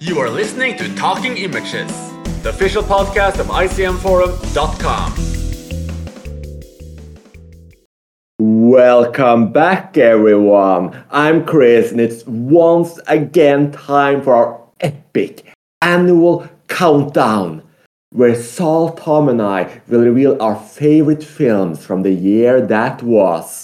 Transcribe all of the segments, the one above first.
You are listening to Talking Images, the official podcast of ICMForum.com. Welcome back, everyone. I'm Chris, and it's once again time for our epic annual countdown, where Saul, Tom, and I will reveal our favorite films from the year that was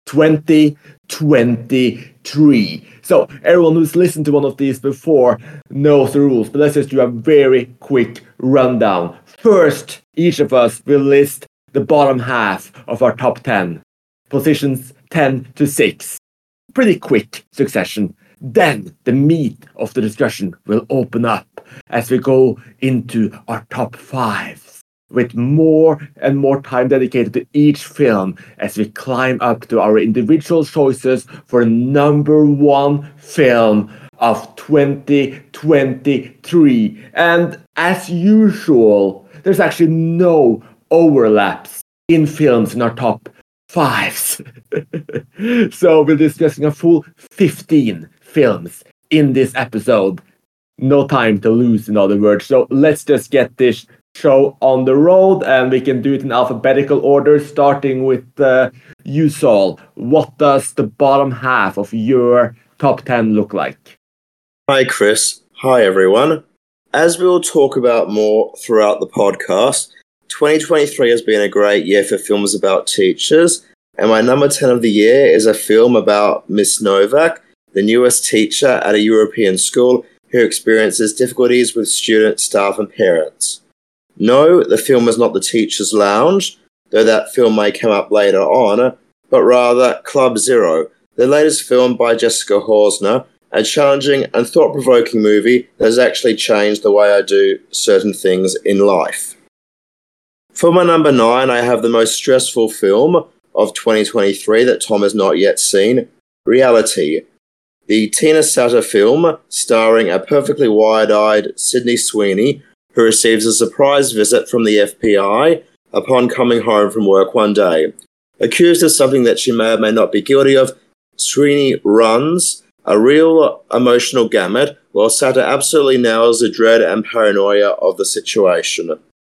2023. So everyone who's listened to one of these before knows the rules, but let's just do a very quick rundown. First, each of us will list the bottom half of our top 10, positions 10 to 6. Pretty quick succession. Then the meat of the discussion will open up as we go into our top 5s, with more and more time dedicated to each film as we climb up to our individual choices for number one film of 2023. And as usual, there's actually no overlaps in films in our top 5s. So we're discussing a full 15 films in this episode. No time to lose, in other words. So let's just get this show on the road, and we can do it in alphabetical order, starting with you, Saul. What does the bottom half of your top 10 look like? Hi, Chris. Hi, everyone. As we'll talk about more throughout the podcast, 2023 has been a great year for films about teachers, and my number 10 of the year is a film about Miss Novak, the newest teacher at a European school who experiences difficulties with students, staff, and parents. No, the film is not The Teacher's Lounge, though that film may come up later on, but rather Club Zero, the latest film by Jessica Hausner, a challenging and thought-provoking movie that has actually changed the way I do certain things in life. For my number 9, I have the most stressful film of 2023 that Tom has not yet seen, Reality, the Tina Satter film starring a perfectly wide-eyed Sydney Sweeney, who receives a surprise visit from the FBI upon coming home from work one day. Accused of something that she may or may not be guilty of, Sweeney runs a real emotional gamut, while Satter absolutely nails the dread and paranoia of the situation.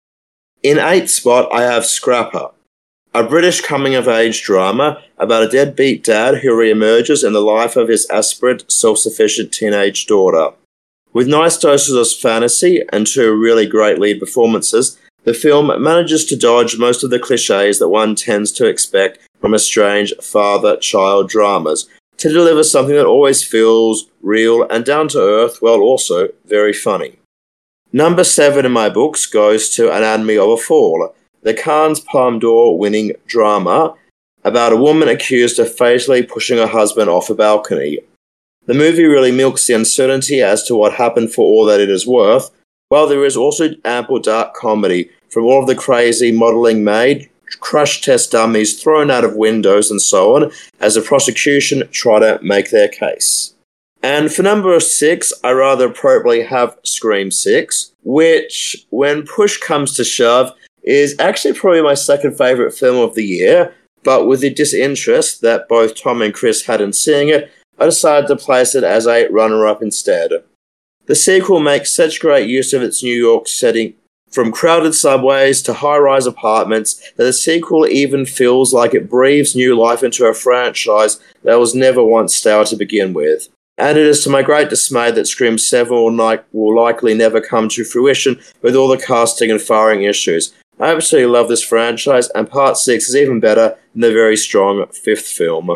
In 8th spot, I have Scrapper, a British coming-of-age drama about a deadbeat dad who re-emerges in the life of his aspirant, self-sufficient teenage daughter. With nice doses of fantasy and 2 really great lead performances, the film manages to dodge most of the cliches that one tends to expect from strange father-child dramas, to deliver something that always feels real and down-to-earth while also very funny. Number 7 in my books goes to Anatomy of a Fall, the Cannes Palme d'Or winning drama about a woman accused of fatally pushing her husband off a balcony. The movie really milks the uncertainty as to what happened for all that it is worth, while there is also ample dark comedy from all of the crazy modelling made, crash test dummies thrown out of windows and so on, as the prosecution try to make their case. And for number 6, I rather appropriately have Scream 6, which, when push comes to shove, is actually probably my second favourite film of the year, but with the disinterest that both Tom and Chris had in seeing it, I decided to place it as a runner-up instead. The sequel makes such great use of its New York setting, from crowded subways to high-rise apartments, that the sequel even feels like it breathes new life into a franchise that was never once stale to begin with. And it is to my great dismay that Scream 7 will likely never come to fruition with all the casting and firing issues. I absolutely love this franchise, and Part 6 is even better than the very strong 5th film.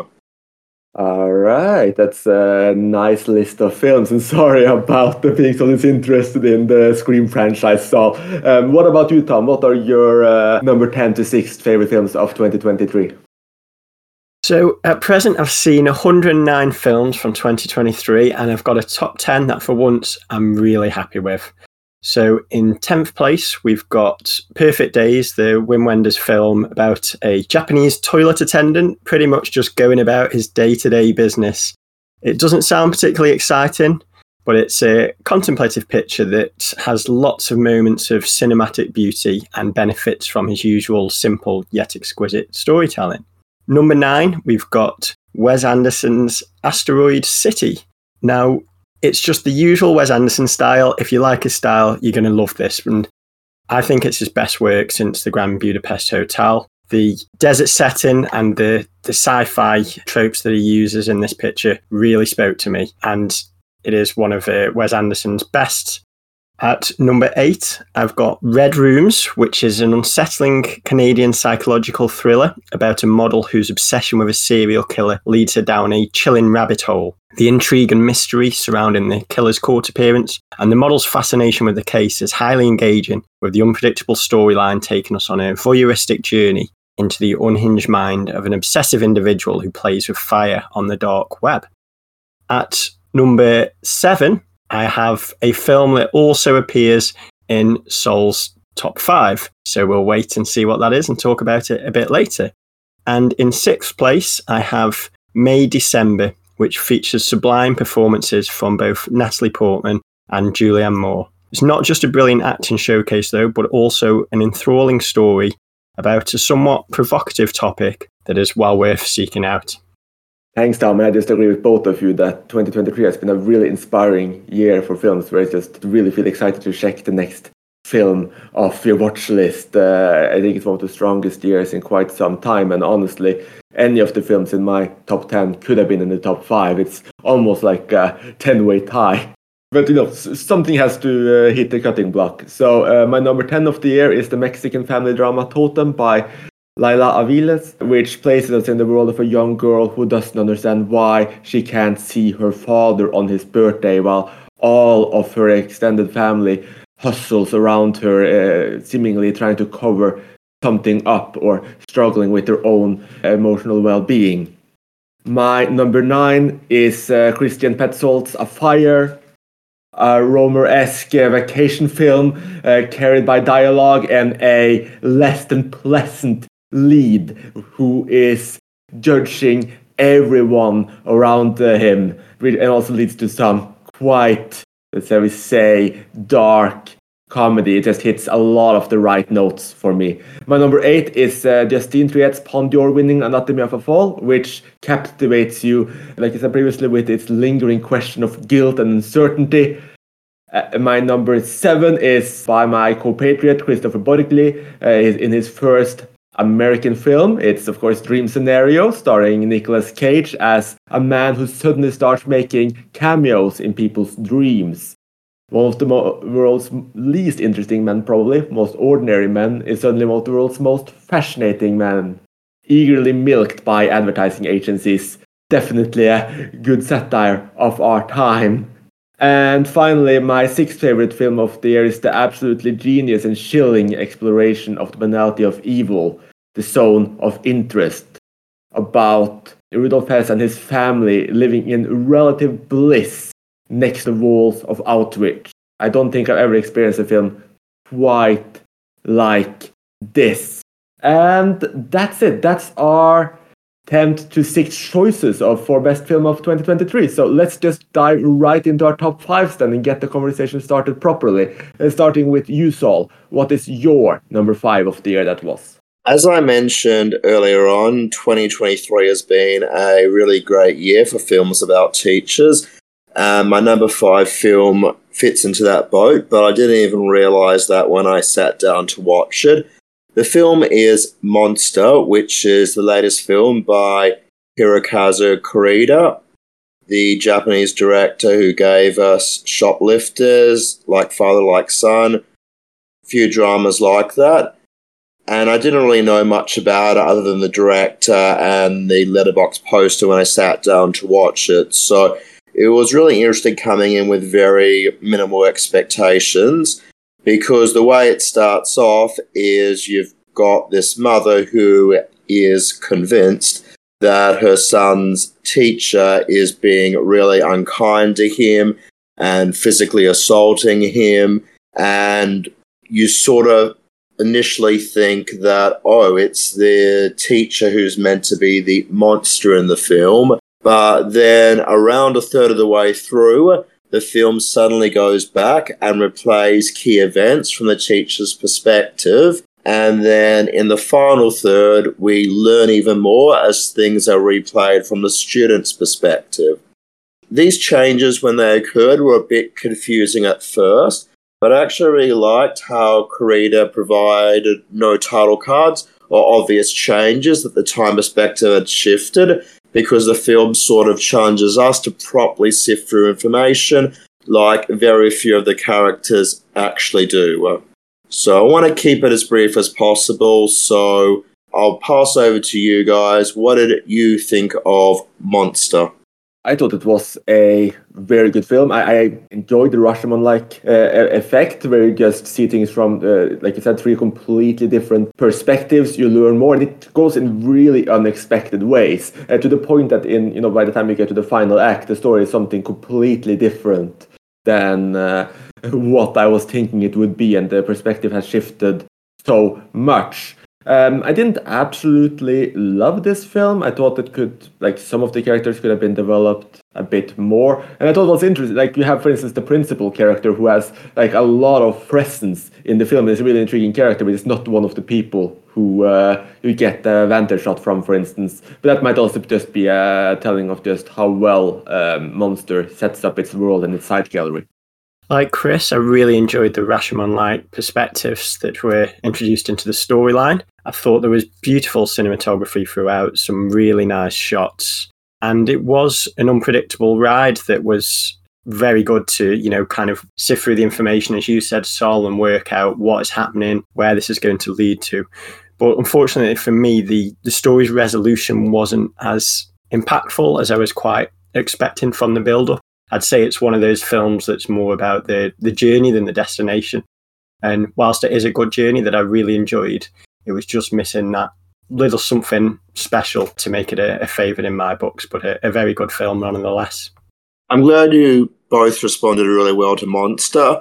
All right, that's a nice list of films, and sorry about the being so disinterested in the Scream franchise. So, what about you, Tom? What are your number 10 to 6 favorite films of 2023? So, at present, I've seen 109 films from 2023, and I've got a top 10 that, for once, I'm really happy with. So in 10th place, we've got Perfect Days, the Wim Wenders film about a Japanese toilet attendant pretty much just going about his day-to-day business. It doesn't sound particularly exciting, but it's a contemplative picture that has lots of moments of cinematic beauty and benefits from his usual simple yet exquisite storytelling. Number 9, we've got Wes Anderson's Asteroid City. Now, it's just the usual Wes Anderson style. If you like his style, you're going to love this. And I think it's his best work since The Grand Budapest Hotel. The desert setting and the sci-fi tropes that he uses in this picture really spoke to me. And it is one of Wes Anderson's best. At number 8, I've got Red Rooms, which is an unsettling Canadian psychological thriller about a model whose obsession with a serial killer leads her down a chilling rabbit hole. The intrigue and mystery surrounding the killer's court appearance and the model's fascination with the case is highly engaging, with the unpredictable storyline taking us on a voyeuristic journey into the unhinged mind of an obsessive individual who plays with fire on the dark web. At number 7, I have a film that also appears in Sol's top 5. So we'll wait and see what that is and talk about it a bit later. And in 6th place, I have May December, which features sublime performances from both Natalie Portman and Julianne Moore. It's not just a brilliant acting showcase, though, but also an enthralling story about a somewhat provocative topic that is well worth seeking out. Thanks, Tom. I just agree with both of you that 2023 has been a really inspiring year for films where I just really feel excited to check the next film off your watch list. I think it's one of the strongest years in quite some time, and honestly, any of the films in my top 10 could have been in the top 5. It's almost like a 10-way tie. But, something has to hit the cutting block. So my number 10 of the year is the Mexican family drama Totem by Laila Aviles, which places us in the world of a young girl who doesn't understand why she can't see her father on his birthday while all of her extended family hustles around her, seemingly trying to cover something up or struggling with their own emotional well-being. My number 9 is Christian Petzold's A Fire, a Romer-esque vacation film carried by dialogue and a less than pleasant lead who is judging everyone around him, and also leads to some quite, let's say, dark comedy. It just hits a lot of the right notes for me. My number 8 is Justine Triet's Palme d'Or winning Anatomy of a Fall, which captivates you, like I said previously, with its lingering question of guilt and uncertainty. My number 7 is by my compatriot Christopher Borgli in his first American film. It's, of course, Dream Scenario, starring Nicolas Cage as a man who suddenly starts making cameos in people's dreams. One of the world's least interesting men, probably, most ordinary men, is suddenly one of the world's most fascinating men. Eagerly milked by advertising agencies. Definitely a good satire of our time. And finally, my 6th favorite film of the year is the absolutely genius and chilling exploration of the banality of evil, The Zone of Interest, about Rudolf Hess and his family living in relative bliss next to the walls of Auschwitz. I don't think I've ever experienced a film quite like this. And that's it. That's our 10th to 6th choices for best film of 2023. So let's just dive right into our top 5s then and get the conversation started properly. Starting with you, Sol. What is your number 5 of the year that was? As I mentioned earlier on, 2023 has been a really great year for films about teachers. My number 5 film fits into that boat, but I didn't even realise that when I sat down to watch it. The film is Monster, which is the latest film by Hirokazu Koreeda, the Japanese director who gave us Shoplifters, Like Father, Like Son, a few dramas like that. And I didn't really know much about it other than the director and the Letterboxd poster when I sat down to watch it. So it was really interesting coming in with very minimal expectations, because the way it starts off is you've got this mother who is convinced that her son's teacher is being really unkind to him and physically assaulting him, and you sort of initially think that, oh, it's the teacher who's meant to be the monster in the film, but then around a third of the way through, the film suddenly goes back and replays key events from the teacher's perspective, and then in the final third, we learn even more as things are replayed from the student's perspective. these changes, when they occurred, were a bit confusing at first, but I actually really liked how Kurita provided no title cards or obvious changes that the time perspective had shifted, because the film sort of challenges us to properly sift through information like very few of the characters actually do. So I want to keep it as brief as possible, so I'll pass over to you guys. What did you think of Monster? I thought it was a very good film. I enjoyed the Rashomon-like effect, where you just see things from, like you said, 3 completely different perspectives. You learn more, and it goes in really unexpected ways, to the point that by the time you get to the final act, the story is something completely different than what I was thinking it would be, and the perspective has shifted so much. I didn't absolutely love this film. I thought it could, some of the characters could have been developed a bit more. And I thought it was interesting. You have, for instance, the principal character who has, a lot of presence in the film. It's a really intriguing character, but it's not one of the people who you get the vantage shot from, for instance. But that might also just be a telling of just how well Monster sets up its world and its side gallery. Like Chris, I really enjoyed the Rashomon-like perspectives that were introduced into the storyline. I thought there was beautiful cinematography throughout, some really nice shots, and it was an unpredictable ride that was very good to, kind of sift through the information, as you said, Sol, and work out what is happening, where this is going to lead to. But unfortunately for me, the story's resolution wasn't as impactful as I was quite expecting from the build-up. I'd say it's one of those films that's more about the journey than the destination. And whilst it is a good journey that I really enjoyed, it was just missing that little something special to make it a favourite in my books, but a very good film nonetheless. I'm glad you both responded really well to Monster.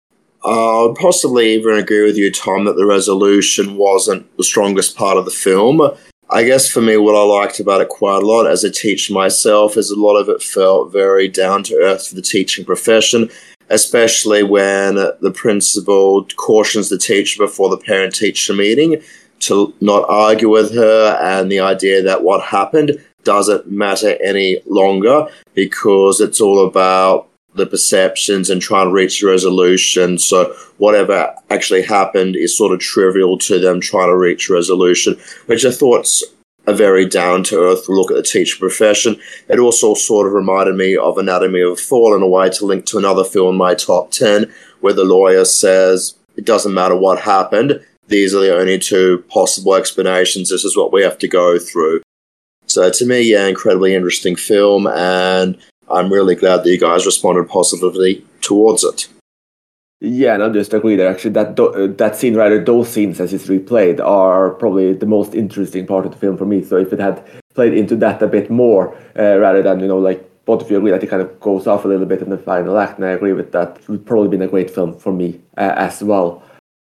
I'll possibly even agree with you, Tom, that the resolution wasn't the strongest part of the film. I guess for me, what I liked about it quite a lot as a teacher myself is a lot of it felt very down to earth for the teaching profession, especially when the principal cautions the teacher before the parent-teacher meeting to not argue with her, and the idea that what happened doesn't matter any longer because it's all about the perceptions and trying to reach a resolution. So whatever actually happened is sort of trivial to them trying to reach a resolution, which I thought's a very down-to-earth look at the teacher profession. It also sort of reminded me of Anatomy of a Fall in a way, to link to another film in my top 10, where the lawyer says, it doesn't matter what happened, these are the only 2 possible explanations, this is what we have to go through. So to me, incredibly interesting film, and I'm really glad that you guys responded positively towards it. Yeah, and I just agree that actually that scene, rather those scenes as it's replayed, are probably the most interesting part of the film for me. So if it had played into that a bit more, rather than, both of you agree that it kind of goes off a little bit in the final act, and I agree with that, it would probably been a great film for me as well.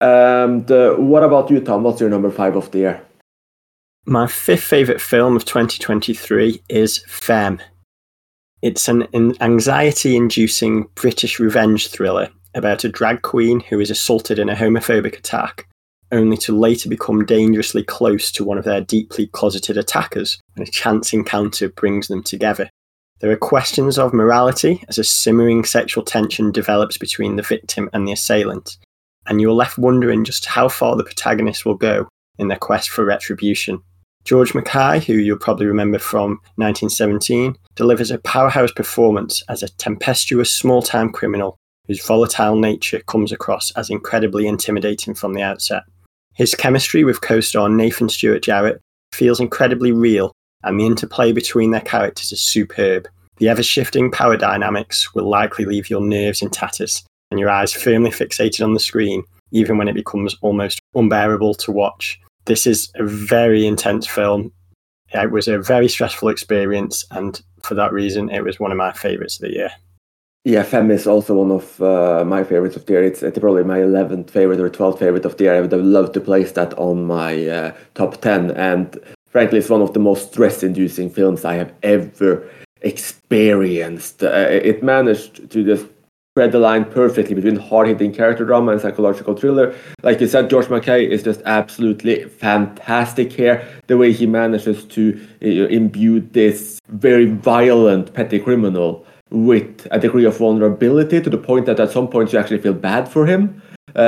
What about you, Tom? What's your number 5 of the year? My 5th favourite film of 2023 is Femme. It's an anxiety-inducing British revenge thriller about a drag queen who is assaulted in a homophobic attack, only to later become dangerously close to one of their deeply closeted attackers, and a chance encounter brings them together. There are questions of morality as a simmering sexual tension develops between the victim and the assailant, and you're left wondering just how far the protagonist will go in their quest for retribution. George Mackay, who you'll probably remember from 1917, delivers a powerhouse performance as a tempestuous small-town criminal whose volatile nature comes across as incredibly intimidating from the outset. His chemistry with co-star Nathan Stewart Jarrett feels incredibly real, and the interplay between their characters is superb. The ever-shifting power dynamics will likely leave your nerves in tatters and your eyes firmly fixated on the screen, even when it becomes almost unbearable to watch. This is a very intense film. It was a very stressful experience, and for that reason, it was one of my favourites of the year. Yeah, Femme is also one of my favourites of the year. It's probably my 11th favourite or 12th favourite of the year. I would have loved to place that on my top 10. And frankly, it's one of the most stress-inducing films I have ever experienced. It managed to just spread the line perfectly between hard-hitting character drama and psychological thriller. Like you said, George Mackay is just absolutely fantastic here. The way he manages to imbue this very violent petty criminal with a degree of vulnerability to the point that at some point you actually feel bad for him.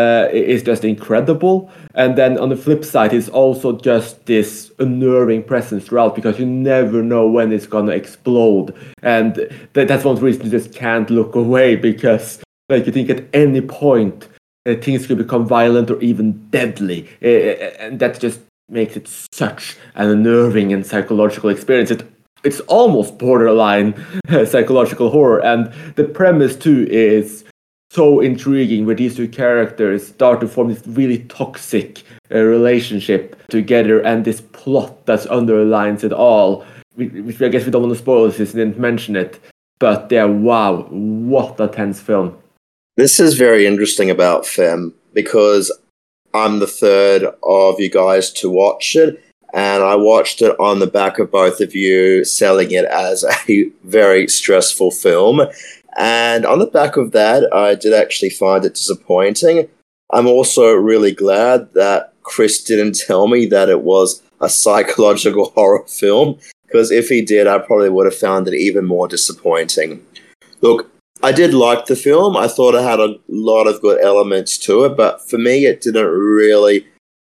Is just incredible. And then on the flip side, it's also just this unnerving presence throughout, because you never know when it's gonna explode. And that's one reason you just can't look away, because like you think at any point things could become violent or even deadly, and that just makes it such an unnerving and psychological experience. It's almost borderline psychological horror, and the premise too is so intriguing, where these two characters start to form this really toxic relationship together, and this plot that underlines it all, which I guess we don't want to spoil since we didn't mention it, but yeah, wow, what a tense film. This is very interesting about Femme, because I'm the third of you guys to watch it, and I watched it on the back of both of you selling it as a very stressful film. And on the back of that, I did actually find it disappointing. I'm also really glad that Chris didn't tell me that it was a psychological horror film, because if he did, I probably would have found it even more disappointing. Look, I did like the film. I thought it had a lot of good elements to it, but for me, it didn't really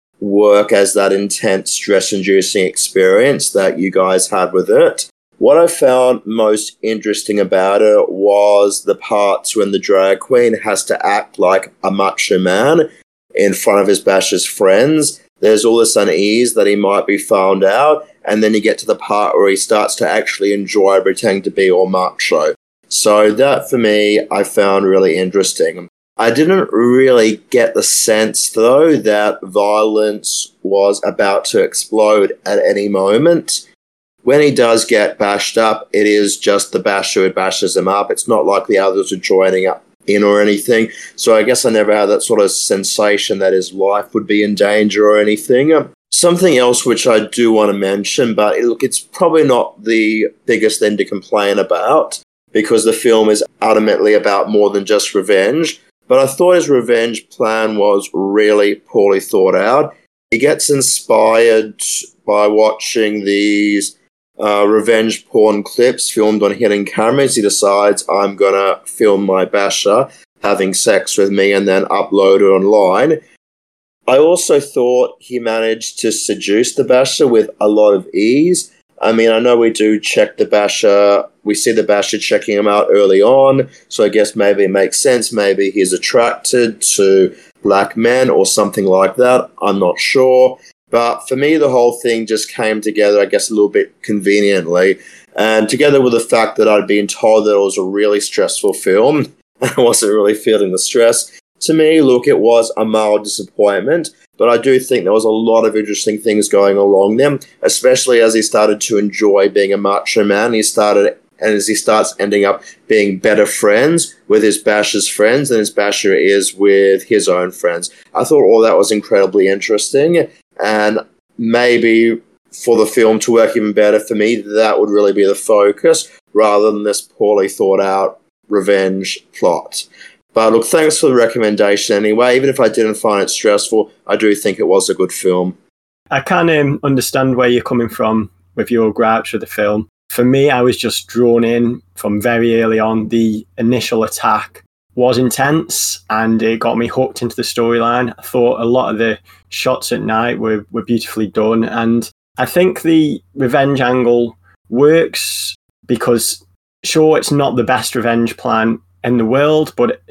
work as that intense, stress-inducing experience that you guys had with it. What I found most interesting about it was the parts when the drag queen has to act like a macho man in front of his Basher's friends. There's all this unease that he might be found out, and then you get to the part where he starts to actually enjoy pretending to be all macho. So that, for me, I found really interesting. I didn't really get the sense, though, that violence was about to explode at any moment. When he does get bashed up, it is just the basher who bashes him up. It's not like the others are joining up in or anything. So I guess I never had that sort of sensation that his life would be in danger or anything. Something else which I do want to mention, but look, it's probably not the biggest thing to complain about, because the film is ultimately about more than just revenge. But I thought his revenge plan was really poorly thought out. He gets inspired by watching these revenge porn clips filmed on hidden cameras. He decides, I'm going to film my basher having sex with me and then upload it online. I also thought he managed to seduce the basher with a lot of ease. I mean, I know we do check the basher. We see the basher checking him out early on, so I guess maybe it makes sense. Maybe he's attracted to black men or something like that. I'm not sure. But for me, the whole thing just came together, I guess, a little bit conveniently. And together with the fact that I'd been told that it was a really stressful film, I wasn't really feeling the stress. To me, look, it was a mild disappointment, but I do think there was a lot of interesting things going along there, especially as he started to enjoy being a macho man. As he starts ending up being better friends with his Basher's friends than his Basher is with his own friends. I thought all that was incredibly interesting, and maybe for the film to work even better for me, that would really be the focus, rather than this poorly thought out revenge plot. But look, thanks for the recommendation anyway. Even if I didn't find it stressful, I do think it was a good film. I can understand where you're coming from with your gripes with the film. For me, I was just drawn in from very early on. The initial attack was intense and it got me hooked into the storyline. I thought a lot of the shots at night were beautifully done. And I think the revenge angle works because, sure, it's not the best revenge plan in the world, but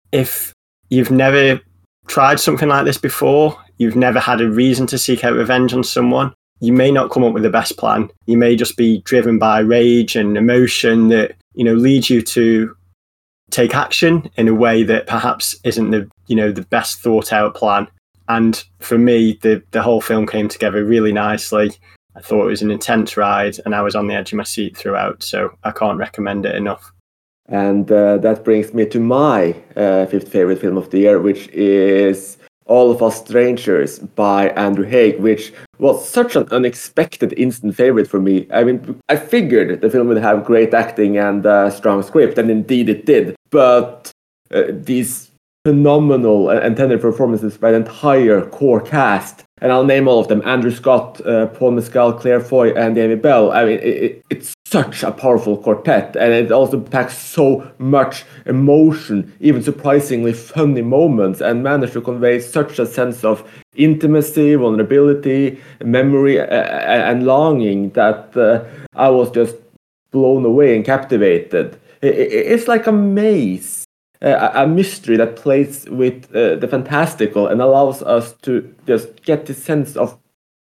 if you've never tried something like this before, you've never had a reason to seek out revenge on someone, you may not come up with the best plan. You may just be driven by rage and emotion that, leads you to take action in a way that perhaps isn't the best thought out plan. And for me, the whole film came together really nicely. I thought it was an intense ride and I was on the edge of my seat throughout, so I can't recommend it enough. And that brings me to my fifth favorite film of the year, which is All of Us Strangers by Andrew Haigh, which was such an unexpected instant favorite for me. I mean, I figured the film would have great acting and a strong script, and indeed it did. But these phenomenal and tender performances by the entire core cast, and I'll name all of them: Andrew Scott, Paul Mescal, Claire Foy, and Amy Bell. I mean, it's such a powerful quartet, and it also packs so much emotion, even surprisingly funny moments, and managed to convey such a sense of intimacy, vulnerability, memory, and longing that I was just blown away and captivated. It's like a maze, a mystery that plays with the fantastical and allows us to just get the sense of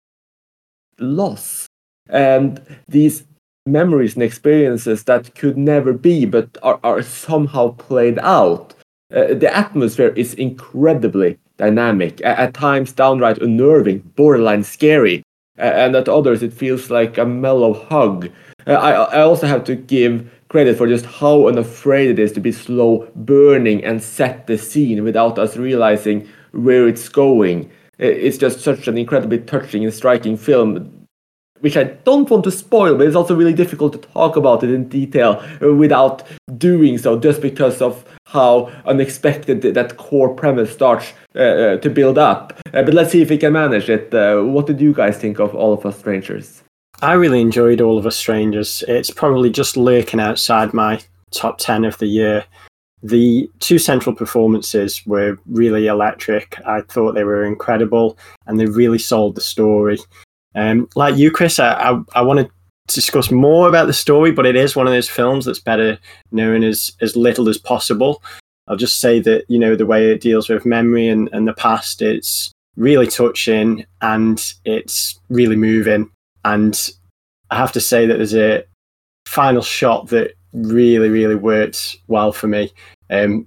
loss and these memories and experiences that could never be but are somehow played out. The atmosphere is incredibly dynamic, at times downright unnerving, borderline scary, and at others it feels like a mellow hug. I also have to give credit for just how unafraid it is to be slow burning and set the scene without us realizing where it's going. It's just such an incredibly touching and striking film, which I don't want to spoil, but it's also really difficult to talk about it in detail without doing so, just because of how unexpected that core premise starts to build up. But let's see if we can manage it. What did you guys think of All of Us Strangers? I really enjoyed All of Us Strangers. It's probably just lurking outside my top 10 of the year. The two central performances were really electric. I thought they were incredible, and they really sold the story. Like you, Chris, I want to discuss more about the story, but it is one of those films that's better known as little as possible. I'll just say that, you know, the way it deals with memory and the past, it's really touching and it's really moving. And I have to say that there's a final shot that really, really worked well for me. And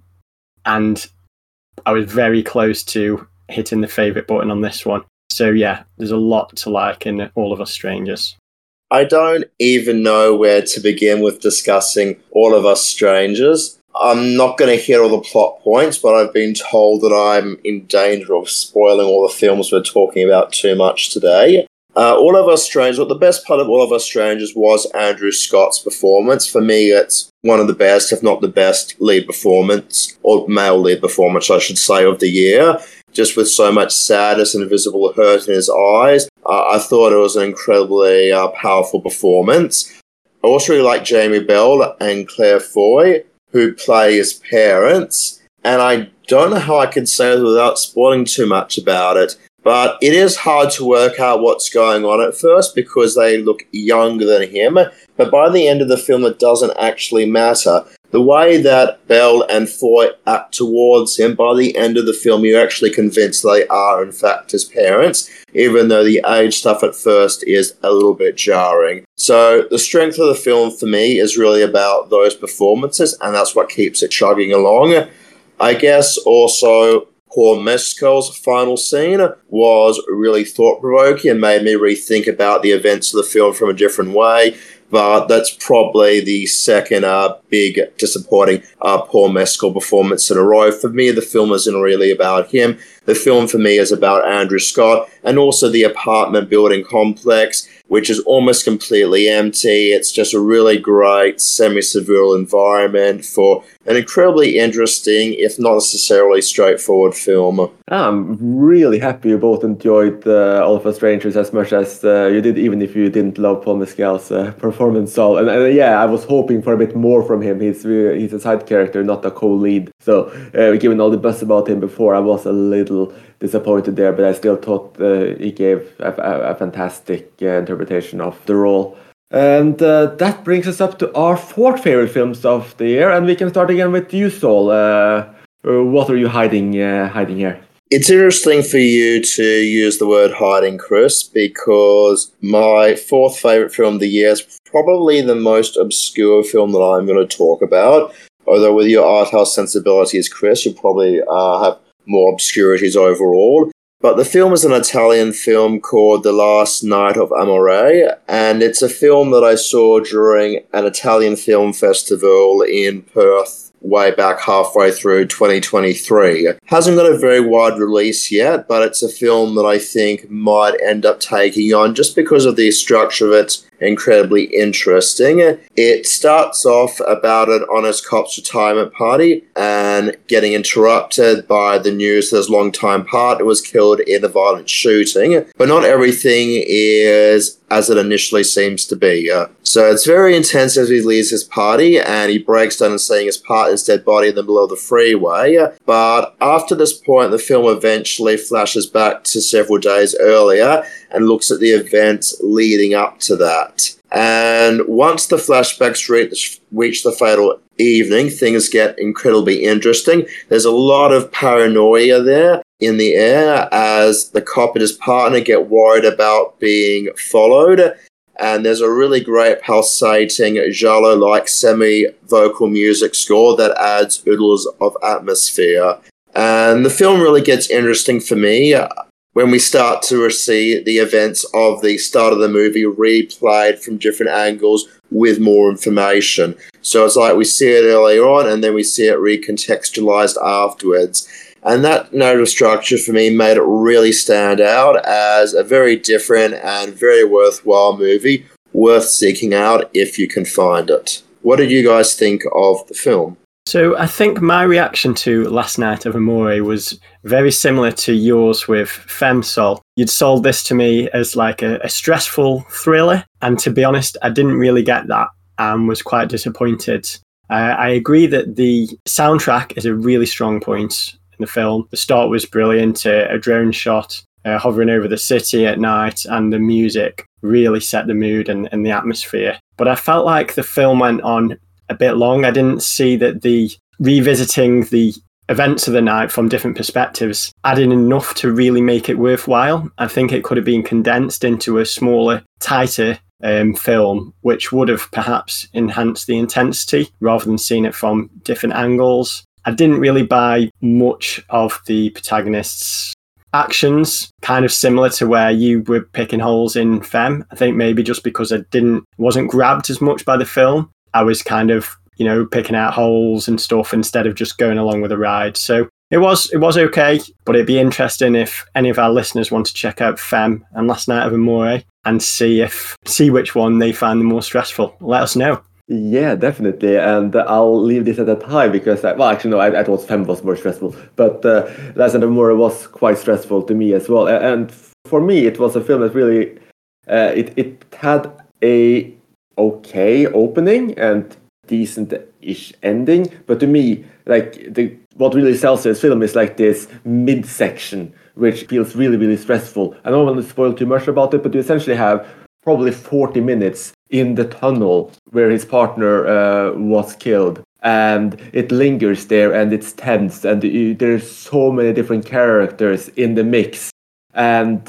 I was very close to hitting the favourite button on this one. So yeah, there's a lot to like in All of Us Strangers. I don't even know where to begin with discussing All of Us Strangers. I'm not going to hit all the plot points, but I've been told that I'm in danger of spoiling all the films we're talking about too much today. All of Us Strangers, well, the best part of All of Us Strangers was Andrew Scott's performance. For me, it's one of the best, if not the best, lead performance, or male lead performance, I should say, of the year. Just with so much sadness and visible hurt in his eyes. I thought it was an incredibly powerful performance. I also really like Jamie Bell and Claire Foy, who play his parents. And I don't know how I can say this without spoiling too much about it, but it is hard to work out what's going on at first because they look younger than him. But by the end of the film, it doesn't actually matter. The way that Bell and Foy act towards him, by the end of the film, you're actually convinced they are, in fact, his parents, even though the age stuff at first is a little bit jarring. So the strength of the film for me is really about those performances, and that's what keeps it chugging along. I guess also Paul Mescal's final scene was really thought-provoking and made me rethink about the events of the film from a different way. But that's probably the second big disappointing Paul Mescal performance in a row. For me, the film isn't really about him. The film for me is about Andrew Scott and also the apartment building complex, which is almost completely empty. It's just a really great semi-surreal environment for an incredibly interesting, if not necessarily straightforward film. I'm really happy you both enjoyed All of Us Strangers as much as you did, even if you didn't love Paul Mescal's performance. So, and yeah, I was hoping for a bit more from him. He's a side character, not a co-lead. So, given all the buzz about him before, I was a little disappointed there, but I still thought he gave a fantastic interpretation of the role. And that brings us up to our fourth favorite films of the year, and we can start again with you, Saul. What are you hiding here? It's interesting for you to use the word hiding, Chris, because my fourth favorite film of the year is probably the most obscure film that I'm going to talk about. Although with your art house sensibilities, Chris, you probably have more obscurities overall. But the film is an Italian film called The Last Night of Amore, and it's a film that I saw during an Italian film festival in Perth way back halfway through 2023. Hasn't got a very wide release yet, but it's a film that I think might end up taking on just because of the structure of its incredibly interesting. It starts off about an honest cop's retirement party and getting interrupted by the news that his longtime partner was killed in a violent shooting. But not everything is as it initially seems to be. So it's very intense as he leaves his party and he breaks down and seeing his partner's dead body in the middle of the freeway. But after this point, the film eventually flashes back to several days earlier and looks at the events leading up to that. And once the flashbacks reach the fatal evening, things get incredibly interesting. There's a lot of paranoia there in the air as the cop and his partner get worried about being followed. And there's a really great pulsating, giallo-like semi-vocal music score that adds oodles of atmosphere. And the film really gets interesting for me when we start to see the events of the start of the movie replayed from different angles with more information. So it's like we see it earlier on and then we see it recontextualized afterwards. And that narrative structure for me made it really stand out as a very different and very worthwhile movie, worth seeking out if you can find it. What did you guys think of the film? So I think my reaction to Last Night of Amore was very similar to yours with Femsol. You'd sold this to me as like a stressful thriller, and to be honest, I didn't really get that and was quite disappointed. I agree that the soundtrack is a really strong point in the film. The start was brilliant, a drone shot hovering over the city at night, and the music really set the mood and the atmosphere. But I felt like the film went on a bit long. I didn't see that the revisiting the events of the night from different perspectives added enough to really make it worthwhile. I think it could have been condensed into a smaller, tighter film, which would have perhaps enhanced the intensity rather than seeing it from different angles. I didn't really buy much of the protagonist's actions, kind of similar to where you were picking holes in Fem. I think maybe just because I wasn't grabbed as much by the film, I was kind of, picking out holes and stuff instead of just going along with the ride. So it was okay, but it'd be interesting if any of our listeners want to check out Fem and Last Night of Amore and see which one they find the more stressful. Let us know. Yeah, definitely. And I'll leave this at a tie because, I thought Fem was more stressful. But Last Night of Amore was quite stressful to me as well. And for me, it was a film that really, it had a okay opening and decent-ish ending. But to me, what really sells this film is like this mid-section, which feels really, really stressful. I don't want to spoil too much about it, but you essentially have probably 40 minutes in the tunnel where his partner was killed. And it lingers there and it's tense and there's so many different characters in the mix. And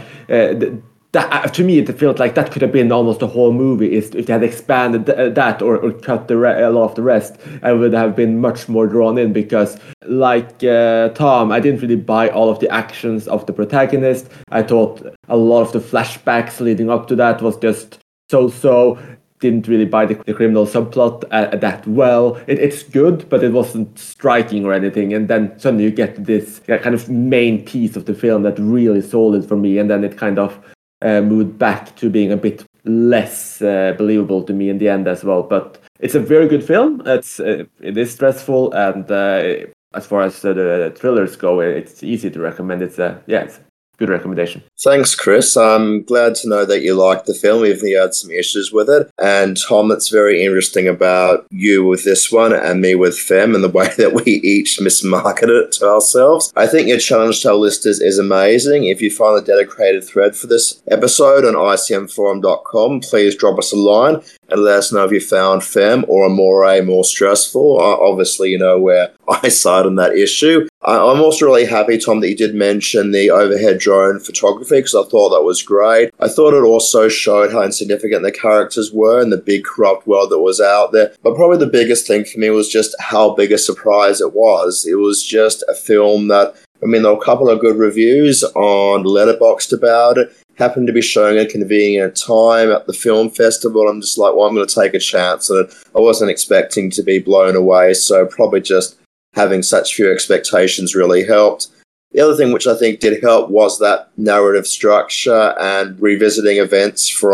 that, to me, it felt like that could have been almost the whole movie if they had expanded that or cut a lot of the rest. I would have been much more drawn in because, like Tom, I didn't really buy all of the actions of the protagonist. I thought a lot of the flashbacks leading up to that was just so. Didn't really buy the criminal subplot that well. It's good, but it wasn't striking or anything. And then suddenly you get this kind of main piece of the film that really sold it for me. And then it kind of moved back to being a bit less believable to me in the end as well. But it's a very good film. It is stressful, and as far as the thrillers go, it's easy to recommend. It's a good recommendation. Thanks, Chris. I'm glad to know that you liked the film, even though you had some issues with it. And Tom, it's very interesting about you with this one and me with Fem and the way that we each mismarketed it to ourselves. I think your challenge to our listeners is amazing. If you find the dedicated thread for this episode on icmforum.com, please drop us a line and let us know if you found Fem or Amore more stressful. Obviously, you know where I side on that issue. I'm also really happy, Tom, that you did mention the overhead drone photography because I thought that was great. I thought it also showed how insignificant the characters were in the big corrupt world that was out there. But probably the biggest thing for me was just how big a surprise it was. It was just a film that, there were a couple of good reviews on Letterboxd about it. Happened to be showing a convenient time at the film festival. I'm just like, well, I'm going to take a chance. And I wasn't expecting to be blown away, so probably just having such few expectations really helped. The other thing which I think did help was that narrative structure and revisiting events from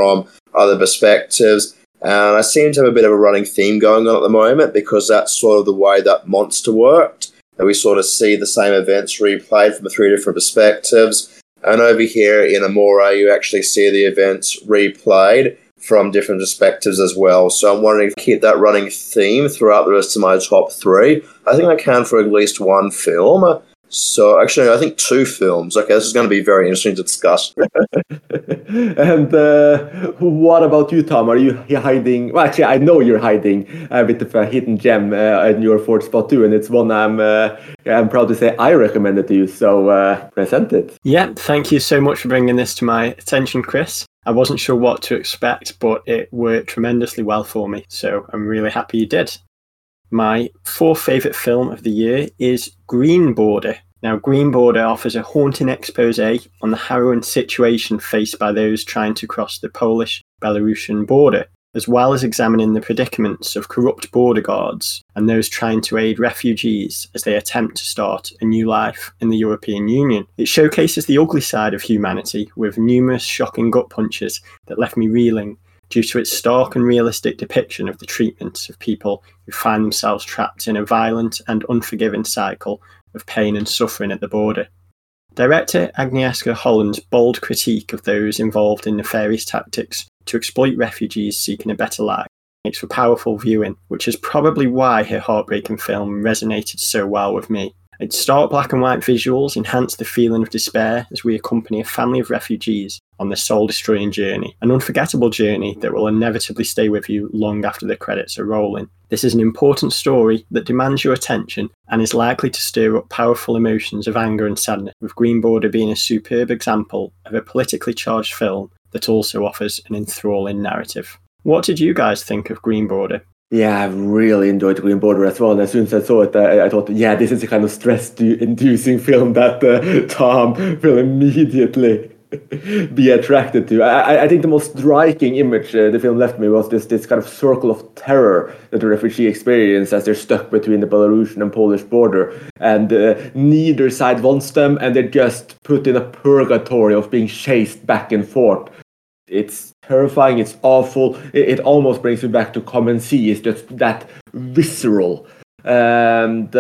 other perspectives. And I seem to have a bit of a running theme going on at the moment because that's sort of the way that Monster worked. That we sort of see the same events replayed from 3 different perspectives. And over here in Amore, you actually see the events replayed from different perspectives as well. So I'm wondering if I keep that running theme throughout the rest of my top 3. I think I can for at least one film. So actually, I think 2 films. Okay, this is going to be very interesting to discuss. And what about you, Tom? Are you hiding? Well, actually, I know you're hiding a bit of a hidden gem in your 4th spot too, and it's one I'm proud to say I recommended to you. So present it. Yeah, thank you so much for bringing this to my attention, Chris. I wasn't sure what to expect, but it worked tremendously well for me. So I'm really happy you did. My 4th favourite film of the year is Green Border. Now, Green Border offers a haunting expose on the harrowing situation faced by those trying to cross the Polish-Belarusian border, as well as examining the predicaments of corrupt border guards and those trying to aid refugees as they attempt to start a new life in the European Union. It showcases the ugly side of humanity with numerous shocking gut punches that left me reeling due to its stark and realistic depiction of the treatment of people who find themselves trapped in a violent and unforgiving cycle of pain and suffering at the border. Director Agnieszka Holland's bold critique of those involved in nefarious tactics to exploit refugees seeking a better life makes for powerful viewing, which is probably why her heartbreaking film resonated so well with me. Its stark black and white visuals enhance the feeling of despair as we accompany a family of refugees on their soul-destroying journey, an unforgettable journey that will inevitably stay with you long after the credits are rolling. This is an important story that demands your attention and is likely to stir up powerful emotions of anger and sadness, with Green Border being a superb example of a politically charged film that also offers an enthralling narrative. What did you guys think of Green Border? Yeah, I've really enjoyed Green Border as well. And as soon as I saw it, I thought, yeah, this is the kind of stress-inducing film that Tom will immediately be attracted to. I think the most striking image the film left me was this kind of circle of terror that the refugee experience as they're stuck between the Belarusian and Polish border. And neither side wants them, and they're just put in a purgatory of being chased back and forth. It's terrifying, it's awful, it almost brings me back to Come and See. It's just that visceral. And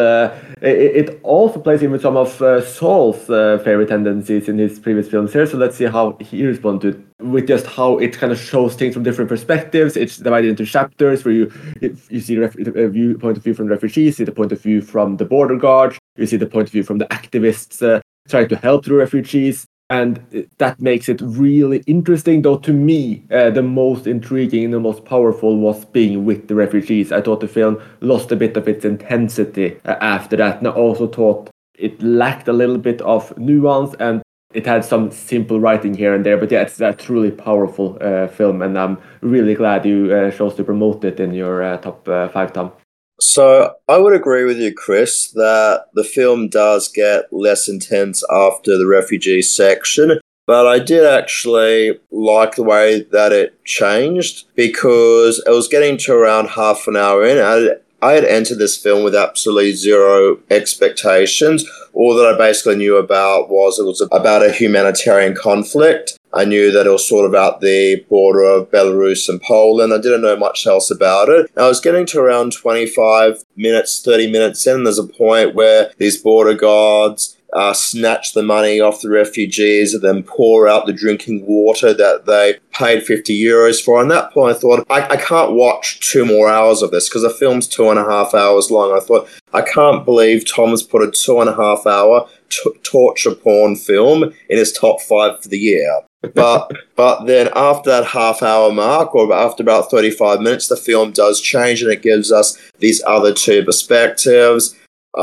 it also plays in with some of Saul's favorite tendencies in his previous films here, so let's see how he responds to it, with just how it kind of shows things from different perspectives. It's divided into chapters where you see the point of view from the refugees, see the point of view from the border guards, you see the point of view from the activists trying to help the refugees. And that makes it really interesting, though to me, the most intriguing and the most powerful was being with the refugees. I thought the film lost a bit of its intensity after that. And I also thought it lacked a little bit of nuance, and it had some simple writing here and there. But yeah, it's a truly powerful film, and I'm really glad you chose to promote it in your top 5, Tom. So I would agree with you, Chris, that the film does get less intense after the refugee section, but I did actually like the way that it changed because it was getting to around half an hour in. I had entered this film with absolutely zero expectations. All that I basically knew about was it was about a humanitarian conflict. I knew that it was sort of about the border of Belarus and Poland. I didn't know much else about it. I was getting to around 25 minutes, 30 minutes in, and there's a point where these border guards snatch the money off the refugees and then pour out the drinking water that they paid €50 for. And at that point, I thought, I can't watch 2 more hours of this because the film's 2.5 hours long. I thought, I can't believe Tom's put a 2.5 hour torture porn film in his top 5 for the year. But then after that half-hour mark, or after about 35 minutes, the film does change and it gives us these other 2 perspectives.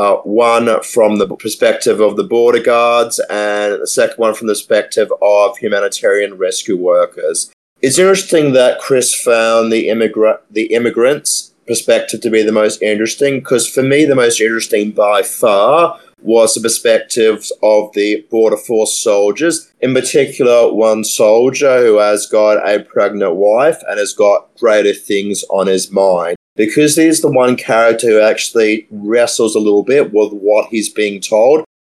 One from the perspective of the border guards and the second one from the perspective of humanitarian rescue workers. It's interesting that Chris found the immigrants' perspective to be the most interesting, because for me the most interesting by far was the perspectives of the Border Force soldiers, in particular one soldier who has got a pregnant wife and has got greater things on his mind. Because he's the one character who actually wrestles a little bit with what he's being told.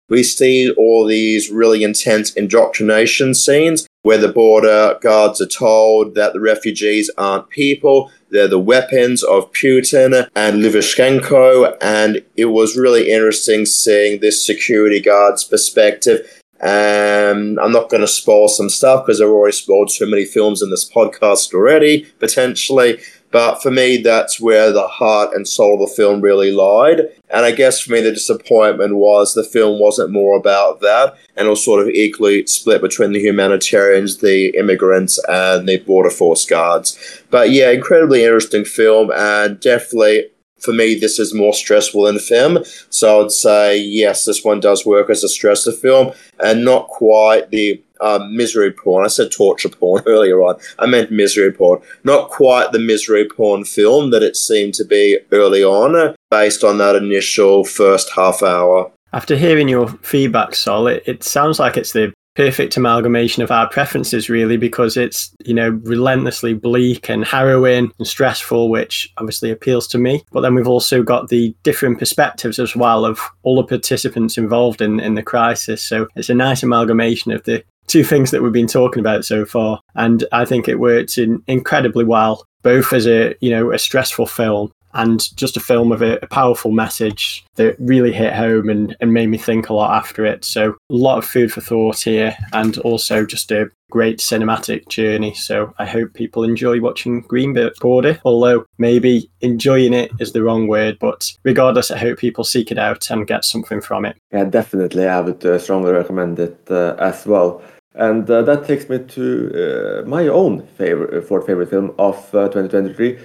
we see all these really intense indoctrination scenes where the border guards are told that the refugees aren't people, they're the weapons of Putin and Lukashenko, and it was really interesting seeing this security guard's perspective. I'm not going to spoil some stuff because I've already spoiled so many films in this podcast already, potentially. But for me, that's where the heart and soul of the film really lied. And I guess for me, the disappointment was the film wasn't more about that, and it was sort of equally split between the humanitarians, the immigrants, and the border force guards. But yeah, incredibly interesting film, and definitely for me, this is more stressful than film. So I'd say, yes, this one does work as a stressor film, and not quite the misery porn. I said torture porn earlier on. I meant misery porn. Not quite the misery porn film that it seemed to be early on, based on that initial first half hour. After hearing your feedback, Sol, it sounds like it's the perfect amalgamation of our preferences, really, because it's, relentlessly bleak and harrowing and stressful, which obviously appeals to me. But then we've also got the different perspectives as well of all the participants involved in the crisis. So it's a nice amalgamation of the two things that we've been talking about so far. And I think it works incredibly well, both as a stressful film and just a film with a powerful message that really hit home and made me think a lot after it. So a lot of food for thought here, and also just a great cinematic journey. So I hope people enjoy watching Green Border, although maybe enjoying it is the wrong word. But regardless, I hope people seek it out and get something from it. Yeah, definitely. I would strongly recommend it as well. And that takes me to my own fourth favorite film of 2023.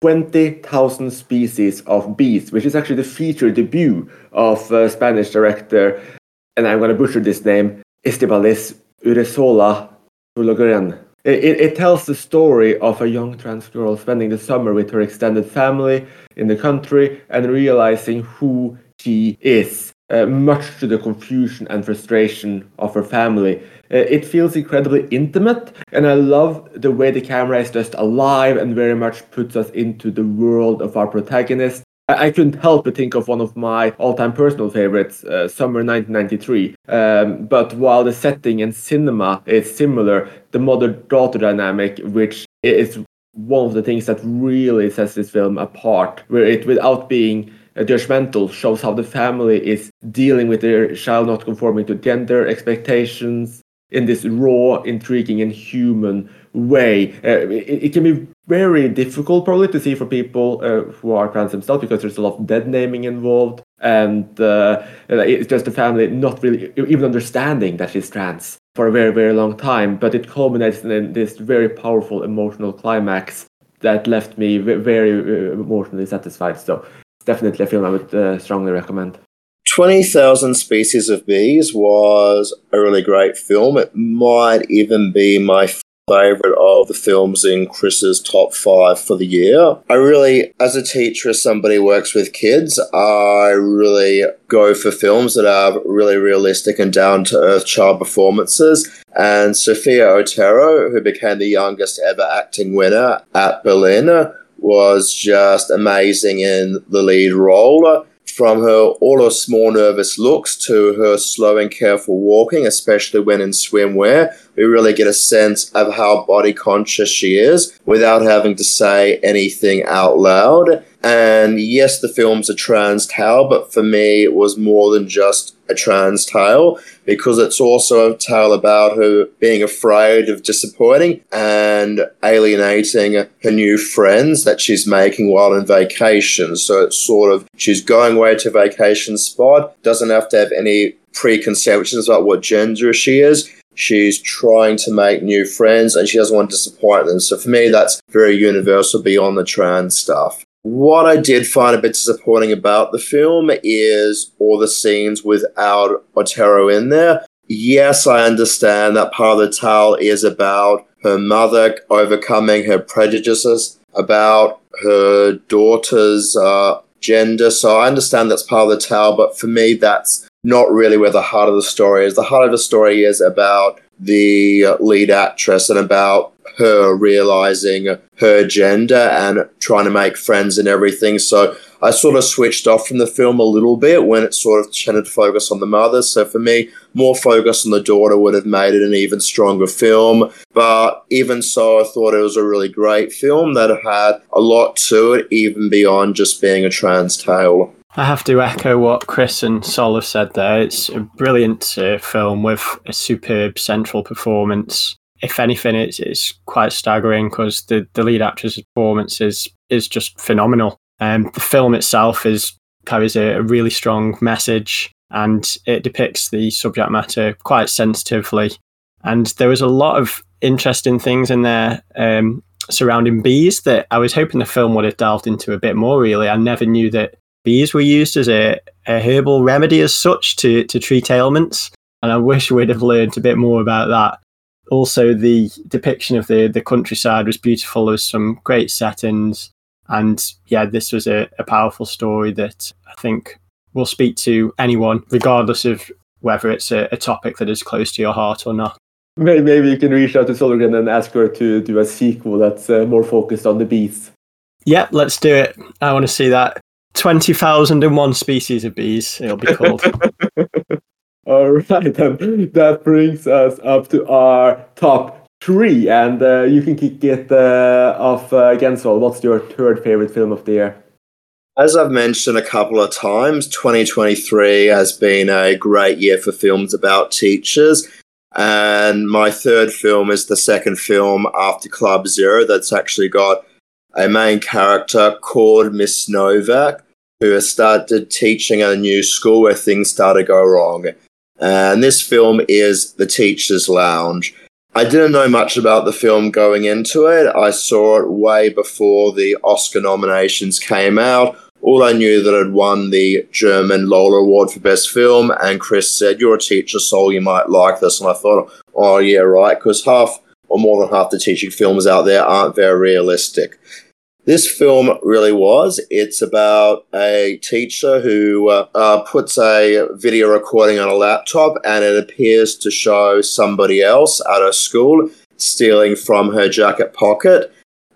20,000 Species of Bees, which is actually the feature debut of Spanish director, and I'm going to butcher this name, Estibaliz Urresola Zulogren. It tells the story of a young trans girl spending the summer with her extended family in the country and realizing who she is, much to the confusion and frustration of her family. It feels incredibly intimate, and I love the way the camera is just alive and very much puts us into the world of our protagonist. I couldn't help but think of one of my all-time personal favorites, Summer 1993. But while the setting and cinema is similar, the mother-daughter dynamic, which is one of the things that really sets this film apart, where it, without being judgmental, shows how the family is dealing with their child not conforming to gender expectations in this raw, intriguing, and human way. It can be very difficult probably to see for people who are trans themselves, because there's a lot of dead naming involved, and it's just the family not really even understanding that she's trans for a very, very long time. But it culminates in this very powerful emotional climax that left me very emotionally satisfied. So it's definitely a film I would strongly recommend. 20,000 Species of Bees was a really great film. It might even be my favourite of the films in Chris's top 5 for the year. I really, as a teacher, as somebody who works with kids, I really go for films that have really realistic and down-to-earth child performances. And Sophia Otero, who became the youngest ever acting winner at Berlin, was just amazing in the lead role. From all her small nervous looks to her slow and careful walking, especially when in swimwear, we really get a sense of how body conscious she is without having to say anything out loud. And yes, the film's a trans tale, but for me it was more than just a trans tale, because it's also a tale about her being afraid of disappointing and alienating her new friends that she's making while on vacation. So it's sort of, she's going away to a vacation spot, doesn't have to have any preconceptions about what gender she is. She's trying to make new friends and she doesn't want to disappoint them. So for me, that's very universal beyond the trans stuff. What I did find a bit disappointing about the film is all the scenes without Otero in there. Yes, I understand that part of the tale is about her mother overcoming her prejudices about her daughter's gender. So I understand that's part of the tale, but for me, that's not really where the heart of the story is. The heart of the story is about the lead actress and about her realizing her gender and trying to make friends and everything. So I sort of switched off from the film a little bit when it sort of tended to focus on the mother. So for me, more focus on the daughter would have made it an even stronger film. But even so, I thought it was a really great film that had a lot to it, even beyond just being a trans tale. I have to echo what Chris and Sol have said there. It's a brilliant film with a superb central performance. If anything, it's quite staggering because the lead actress's performance is just phenomenal. The film itself carries a really strong message, and it depicts the subject matter quite sensitively. And there was a lot of interesting things in there surrounding bees that I was hoping the film would have delved into a bit more, really. I never knew that bees were used as a herbal remedy as such to treat ailments, and I wish we'd have learned a bit more about that. Also, the depiction of the countryside was beautiful. There was some great settings, and yeah, this was a powerful story that I think will speak to anyone, regardless of whether it's a topic that is close to your heart or not. Maybe you can reach out to Solgren and ask her to do a sequel that's more focused on the bees. Yeah, let's do it. I want to see that. 20,001 species of bees, it'll be called. All right, then that brings us up to our top 3, and you can kick it off again, Sol. What's your third favorite film of the year? As I've mentioned a couple of times, 2023 has been a great year for films about teachers, and my third film is the second film after Club Zero that's actually got a main character called Miss Novak, who has started teaching at a new school where things start to go wrong. And this film is The Teacher's Lounge. I didn't know much about the film going into it. I saw it way before the Oscar nominations came out. All I knew that it won the German Lola Award for Best Film, and Chris said, "You're a teacher, Sol, you might like this." And I thought, oh yeah, right, because half or more than half the teaching films out there aren't very realistic. This film really was. It's about a teacher who puts a video recording on a laptop, and it appears to show somebody else at her school stealing from her jacket pocket.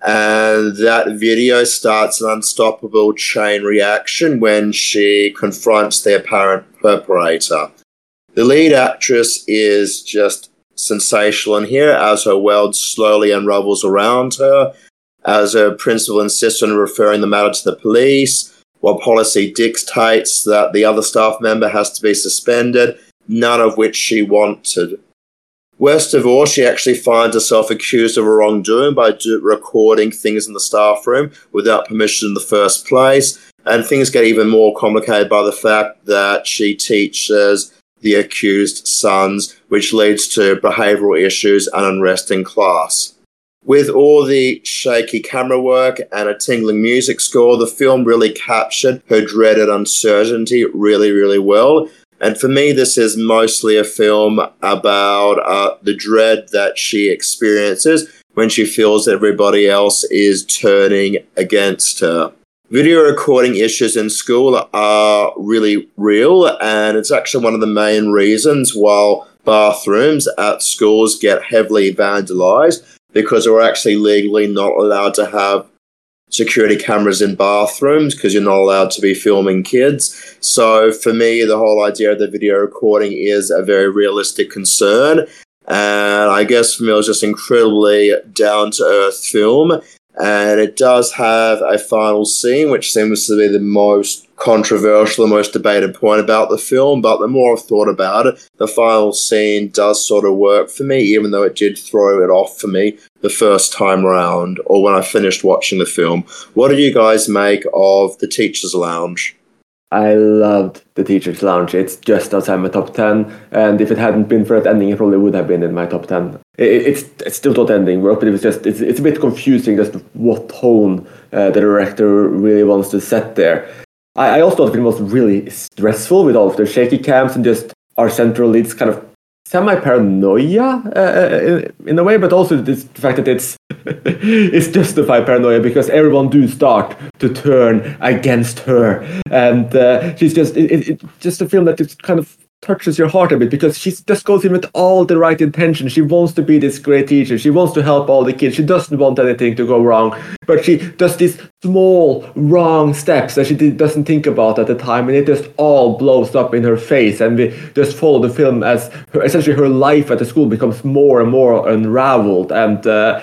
And that video starts an unstoppable chain reaction when she confronts the apparent perpetrator. The lead actress is just sensational in here as her world slowly unravels around her, as her principal insists on referring the matter to the police, while policy dictates that the other staff member has to be suspended, none of which she wanted. Worst of all, she actually finds herself accused of a wrongdoing by recording things in the staff room without permission in the first place, and things get even more complicated by the fact that she teaches the accused sons, which leads to behavioural issues and unrest in class. With all the shaky camera work and a tingling music score, the film really captured her dreaded uncertainty really, really well. And for me, this is mostly a film about the dread that she experiences when she feels everybody else is turning against her. Video recording issues in school are really real, and it's actually one of the main reasons why bathrooms at schools get heavily vandalized, because we're actually legally not allowed to have security cameras in bathrooms because you're not allowed to be filming kids. So for me, the whole idea of the video recording is a very realistic concern. And I guess for me, it was just incredibly down-to-earth film. And it does have a final scene, which seems to be the most controversial, the most debated point about the film. But the more I've thought about it, the final scene does sort of work for me, even though it did throw it off for me the first time around, or when I finished watching the film. What did you guys make of The Teacher's Lounge? I loved The Teacher's Lounge. It's just outside my top 10, and if it hadn't been for that ending, it probably would have been in my top 10. It's still not ending, but it was just it's a bit confusing just what tone the director really wants to set there. I also thought it was really stressful with all of the shaky cams and just our central lead's kind of semi-paranoia in a way, but also the fact that it's justified paranoia because everyone do start to turn against her, and she's just it's just a film that is kind of touches your heart a bit, because she just goes in with all the right intention. She wants to be this great teacher. She wants to help all the kids. She doesn't want anything to go wrong, but she does these small wrong steps that she doesn't think about at the time, and it just all blows up in her face. And we just follow the film as essentially her life at the school becomes more and more unraveled, and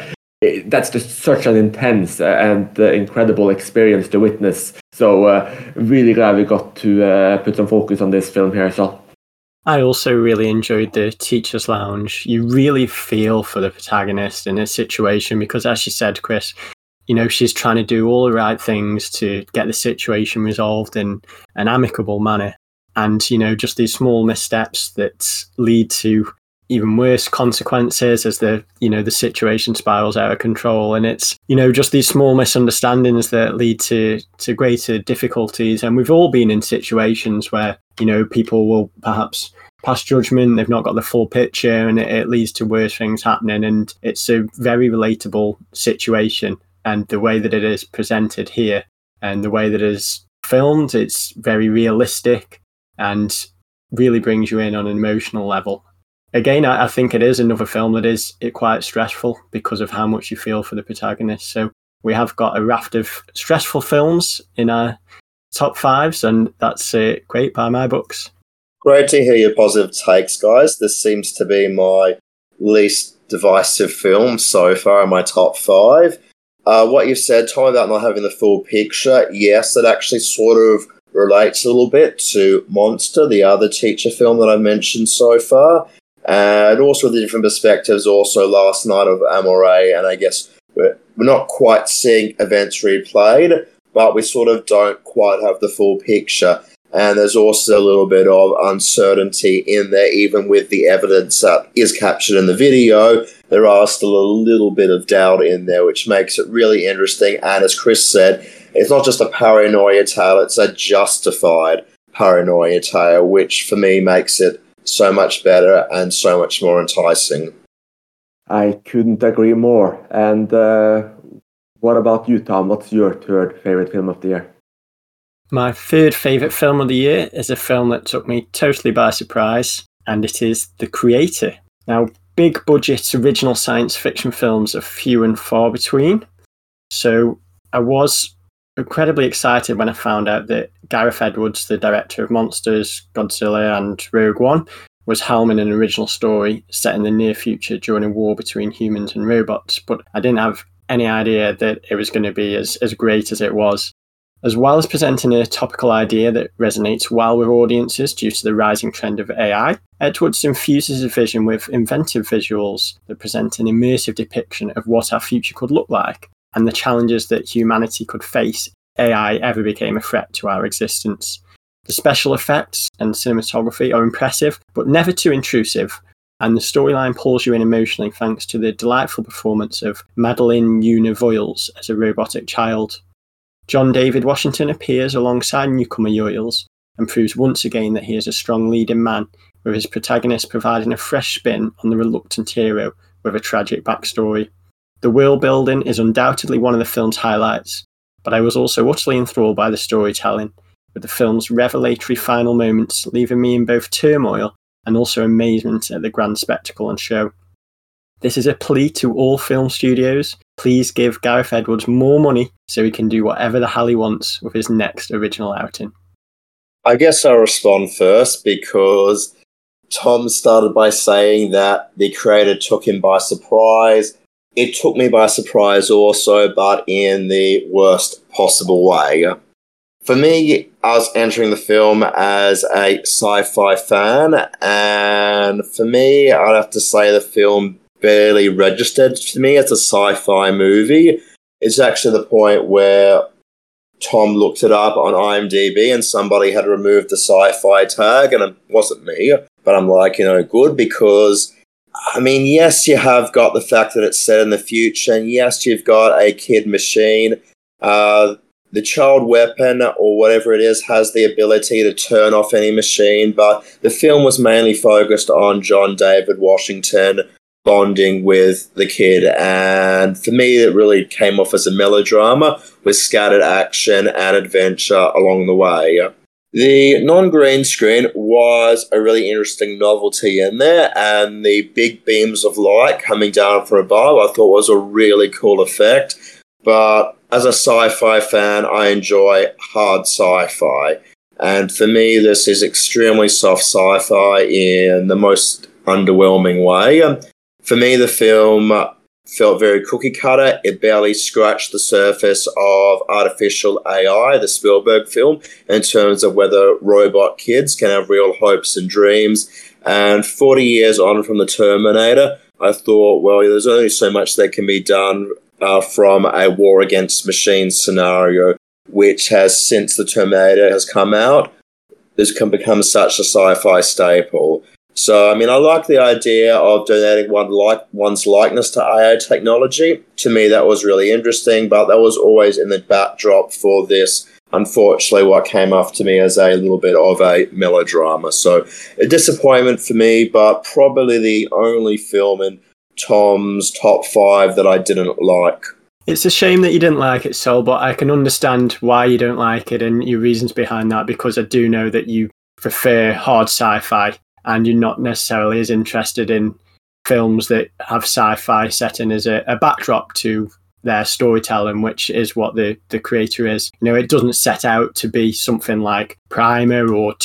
that's just such an intense and incredible experience to witness. So really glad we got to put some focus on this film here as well. I also really enjoyed the Teacher's Lounge. You really feel for the protagonist in this situation because, as you said, Chris, you know, she's trying to do all the right things to get the situation resolved in an amicable manner. And, you know, just these small missteps that lead to even worse consequences as the situation spirals out of control. And it's, you know, just these small misunderstandings that lead to greater difficulties. And we've all been in situations where, you know, people will perhaps pass judgment, they've not got the full picture, and it leads to worse things happening. And it's a very relatable situation. And the way that it is presented here and the way that it is filmed, it's very realistic and really brings you in on an emotional level. Again, I think it is another film that is quite stressful because of how much you feel for the protagonist. So we have got a raft of stressful films in our top fives, and that's great by my books. Great to hear your positive takes, guys. This seems to be my least divisive film so far in my top five. What you said, Tom, about not having the full picture, yes, it actually sort of relates a little bit to Monster, the other teacher film that I've mentioned so far. And also the different perspectives, also Last Night of Amore, and I guess we're not quite seeing events replayed, but we sort of don't quite have the full picture. And there's also a little bit of uncertainty in there, even with the evidence that is captured in the video. There are still a little bit of doubt in there, which makes it really interesting. And as Chris said, it's not just a paranoia tale, it's a justified paranoia tale, which for me makes it so much better and so much more enticing. I couldn't agree more. And what about you, Tom? What's your third favorite film of the year? My third favourite film of the year is a film that took me totally by surprise, and it is The Creator. Now, big budget original science fiction films are few and far between, so I was incredibly excited when I found out that Gareth Edwards, the director of Monsters, Godzilla and Rogue One, was helming an original story set in the near future during a war between humans and robots, but I didn't have any idea that it was going to be as great as it was. As well as presenting a topical idea that resonates well with audiences due to the rising trend of AI, Edwards infuses his vision with inventive visuals that present an immersive depiction of what our future could look like and the challenges that humanity could face if AI ever became a threat to our existence. The special effects and cinematography are impressive, but never too intrusive, and the storyline pulls you in emotionally thanks to the delightful performance of Madeleine Yuna Voiles as a robotic child. John David Washington appears alongside newcomer Yoyles and proves once again that he is a strong leading man, with his protagonist providing a fresh spin on the reluctant hero with a tragic backstory. The world building is undoubtedly one of the film's highlights, but I was also utterly enthralled by the storytelling, with the film's revelatory final moments leaving me in both turmoil and also amazement at the grand spectacle and show. This is a plea to all film studios. Please give Gareth Edwards more money so he can do whatever the hell he wants with his next original outing. I guess I'll respond first because Tom started by saying that The Creator took him by surprise. It took me by surprise also, but in the worst possible way. For me, I was entering the film as a sci-fi fan, and for me, I'd have to say the film barely registered to me as a sci-fi movie. It's actually the point where Tom looked it up on IMDb and somebody had removed the sci-fi tag, and it wasn't me, but I'm like, good, because, I mean, yes, you have got the fact that it's set in the future, and yes, you've got a kid machine. The child weapon, or whatever it is, has the ability to turn off any machine, but the film was mainly focused on John David Washington bonding with the kid, and for me it really came off as a melodrama with scattered action and adventure along the way. The non-green screen was a really interesting novelty in there, and the big beams of light coming down from above I thought was a really cool effect. But as a sci-fi fan, I enjoy hard sci-fi. And for me, this is extremely soft sci-fi in the most underwhelming way. For me, the film felt very cookie cutter. It barely scratched the surface of artificial AI, the Spielberg film, in terms of whether robot kids can have real hopes and dreams. And 40 years on from the Terminator, I thought, well, there's only so much that can be done from a war against machines scenario, which has, since the Terminator has come out, has become such a sci-fi staple. So, I mean, I like the idea of donating one's likeness to AI technology. To me, that was really interesting, but that was always in the backdrop for this, unfortunately, what came off to me as a little bit of a melodrama. So, a disappointment for me, but probably the only film in Tom's top 5 that I didn't like. It's a shame that you didn't like it, Sol, but I can understand why you don't like it and your reasons behind that, because I do know that you prefer hard sci-fi and you're not necessarily as interested in films that have sci-fi setting as a backdrop to their storytelling, which is what the creator is. You know, it doesn't set out to be something like Primer or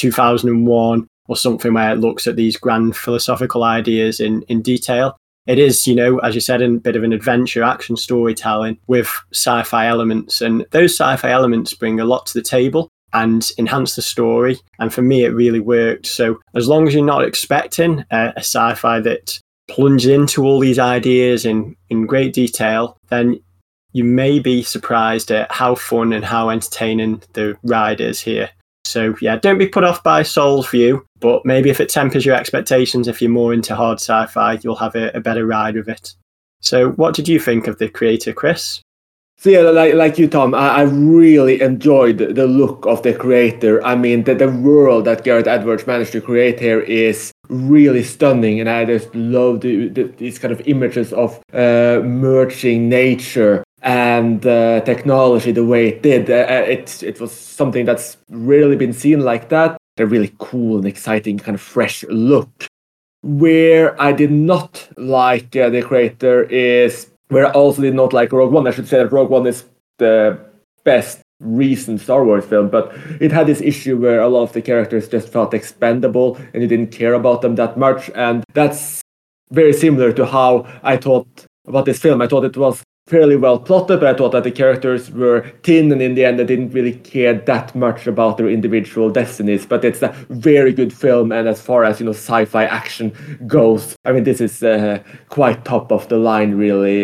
2001 or something where it looks at these grand philosophical ideas in detail. It is, you know, as you said, a bit of an adventure action storytelling with sci-fi elements. And those sci-fi elements bring a lot to the table and enhance the story. And for me, it really worked. So as long as you're not expecting a sci-fi that plunges into all these ideas in great detail, then you may be surprised at how fun and how entertaining the ride is here. So yeah, don't be put off by Sol's view, but maybe if it tempers your expectations, if you're more into hard sci-fi, you'll have a better ride with it. So what did you think of the creator, Chris? So yeah, like you, Tom, I really enjoyed the look of the creator. I mean, the world that Gareth Edwards managed to create here is really stunning, and I just love these kind of images of merging nature and technology the way it did. It was something that's rarely been seen like that. A really cool and exciting kind of fresh look. Where I did not like the creator is where I also did not like Rogue One. I should say that Rogue One is the best recent Star Wars film, but it had this issue where a lot of the characters just felt expendable and you didn't care about them that much. And that's very similar to how I thought about this film. I thought it was fairly well plotted, but I thought that the characters were thin, and in the end I didn't really care that much about their individual destinies. But it's a very good film, and as far as, you know, sci-fi action goes, I mean, this is quite top of the line, really,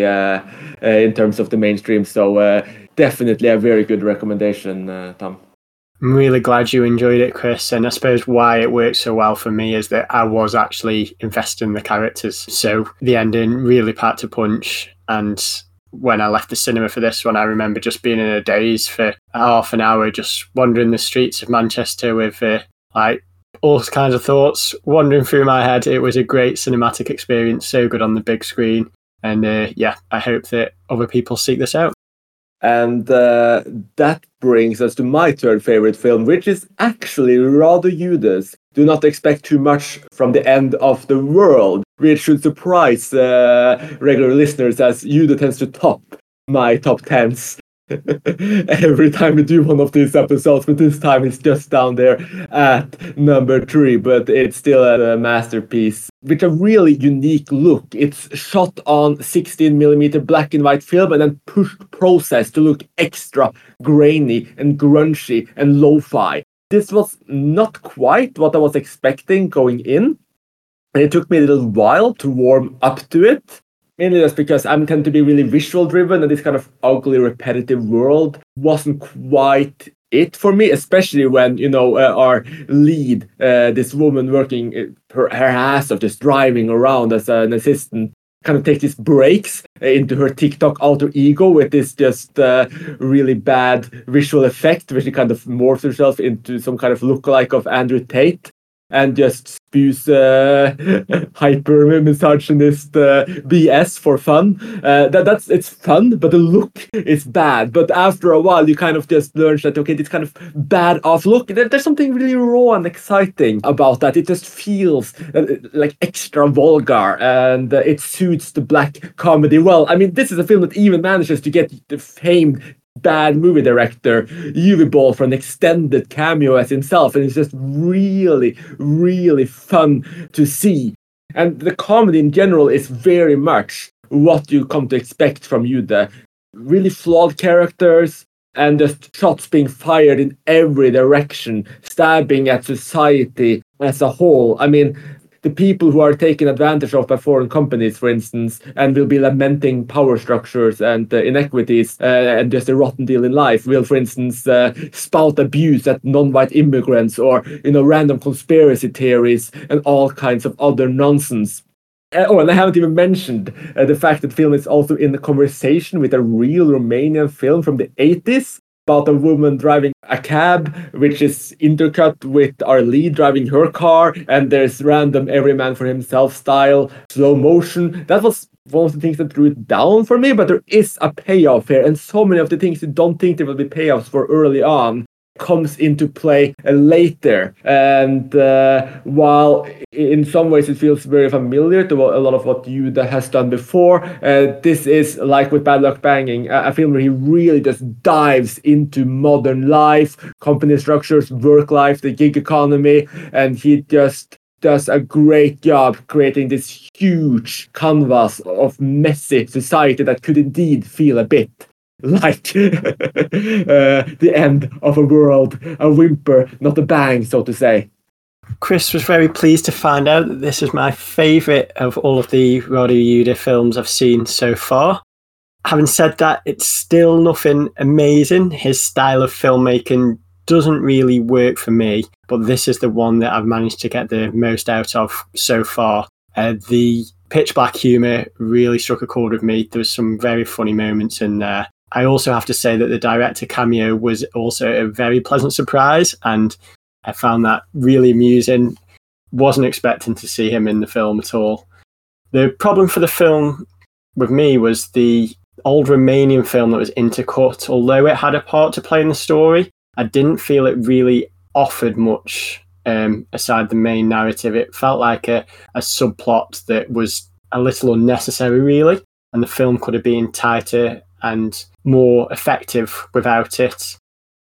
in terms of the mainstream. So definitely a very good recommendation, Tom. I'm really glad you enjoyed it, Chris, and I suppose why it worked so well for me is that I was actually invested in the characters. So the ending really packed a punch, and when I left the cinema for this one, I remember just being in a daze for half an hour, just wandering the streets of Manchester with like all kinds of thoughts wandering through my head. It was a great cinematic experience, so good on the big screen. And yeah, I hope that other people seek this out. And that brings us to my third favorite film, which is actually rather Judas. Do not expect too much from the end of the world, which should surprise regular listeners, as Judas tends to top my top 10s every time we do one of these episodes, but this time it's just down there at number 3, but it's still a masterpiece with a really unique look. It's shot on 16mm black and white film and then processed to look extra grainy and grungy and lo-fi. This was not quite what I was expecting going in, and it took me a little while to warm up to it. Mainly that's because I tend to be really visual driven, and this kind of ugly, repetitive world wasn't quite it for me, especially when, you know, our lead, this woman working her ass off, just driving around as an assistant, kind of takes these breaks into her TikTok alter ego with this just really bad visual effect, where she kind of morphs herself into some kind of lookalike of Andrew Tate. and just spews hyper misogynist BS for fun. It's fun, but the look is bad. But after a while, you kind of just learn that, okay, this kind of bad off look, there's something really raw and exciting about that. It just feels like extra vulgar, and it suits the black comedy well. I mean, this is a film that even manages to get the famed bad movie director Uwe Boll for an extended cameo as himself, and it's just really, really fun to see. And the comedy in general is very much what you come to expect from Uwe. Really flawed characters, and just shots being fired in every direction, stabbing at society as a whole. I mean, the people who are taken advantage of by foreign companies, for instance, and will be lamenting power structures and inequities and just a rotten deal in life, will, for instance, spout abuse at non-white immigrants, or random conspiracy theories and all kinds of other nonsense. And I haven't even mentioned the fact that the film is also in the conversation with a real Romanian film from the 80s about a woman driving a cab, which is intercut with our lead driving her car, and there's random every man for himself style slow motion. That was one of the things that drew it down for me, but there is a payoff here, and so many of the things you don't think there will be payoffs for early on comes into play later. And while in some ways it feels very familiar to a lot of what Uwe has done before, this is, like with Bad Luck Banging, a film where he really just dives into modern life, company structures, work life, the gig economy, and he just does a great job creating this huge canvas of messy society that could indeed feel a bit like the end of a world, a whimper, not a bang, so to say. Chris was very pleased to find out that this is my favourite of all of the Roddy Ude films I've seen so far. Having said that, it's still nothing amazing. His style of filmmaking doesn't really work for me, but this is the one that I've managed to get the most out of so far. The pitch black humour really struck a chord with me. There was some very funny moments in there. I also have to say that the director cameo was also a very pleasant surprise, and I found that really amusing. Wasn't expecting to see him in the film at all. The problem for the film with me was the old Romanian film that was intercut. Although it had a part to play in the story, I didn't feel it really offered much aside the main narrative. It felt like a subplot that was a little unnecessary, really, and the film could have been tighter and more effective without it.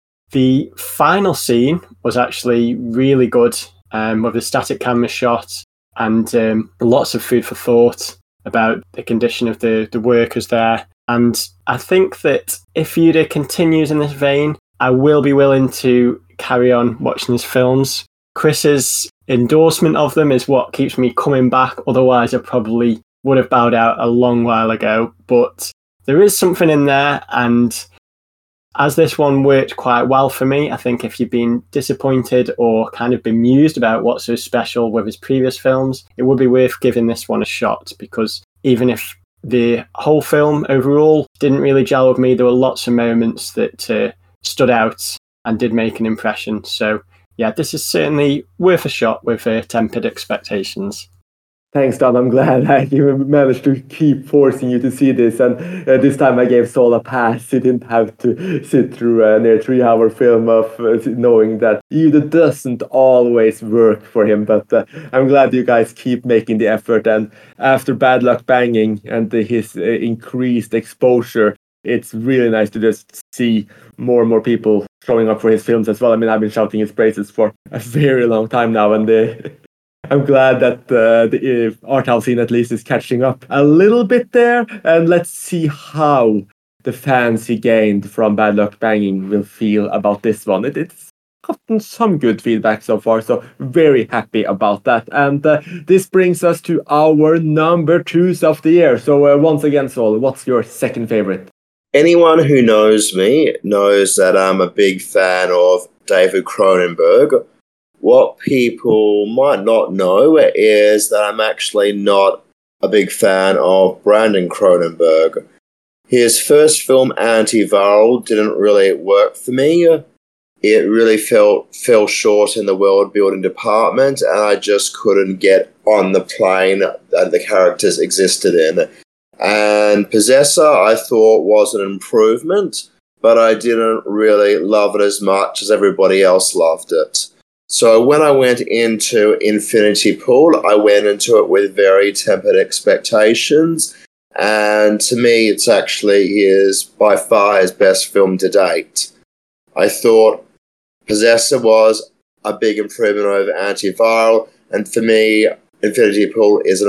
The final scene was actually really good, with a static camera shot and lots of food for thought about the condition of the workers there. And I think that if Ude continues in this vein, I will be willing to carry on watching his films. Chris's endorsement of them is what keeps me coming back. Otherwise, I probably would have bowed out a long while ago. But there is something in there, and as this one worked quite well for me, I think if you've been disappointed or kind of bemused about what's so special with his previous films, it would be worth giving this one a shot, because even if the whole film overall didn't really gel with me, there were lots of moments that stood out and did make an impression. So yeah, this is certainly worth a shot with tempered expectations. Thanks, Don. I'm glad I even managed to keep forcing you to see this. And this time I gave Saul a pass. He didn't have to sit through a near 3-hour film of knowing that Ude doesn't always work for him. But I'm glad you guys keep making the effort. And after Bad Luck Banging and his increased exposure, it's really nice to just see more and more people showing up for his films as well. I mean, I've been shouting his praises for a very long time now, and I'm glad that the art house scene at least is catching up a little bit there. And let's see how the fans he gained from Bad Luck Banging will feel about this one. It's gotten some good feedback so far, so very happy about that. And this brings us to our number 2s of the year. So once again, Saul, what's your second favorite? Anyone who knows me knows that I'm a big fan of David Cronenberg. What people might not know is that I'm actually not a big fan of Brandon Cronenberg. His first film, Antiviral, didn't really work for me. it really fell short in the world building department, and I just couldn't get on the plane that the characters existed in. And Possessor, I thought, was an improvement, but I didn't really love it as much as everybody else loved it. So when I went into Infinity Pool, I went into it with very tempered expectations, and to me, it's actually by far his best film to date. I thought Possessor was a big improvement over Antiviral, and for me, Infinity Pool is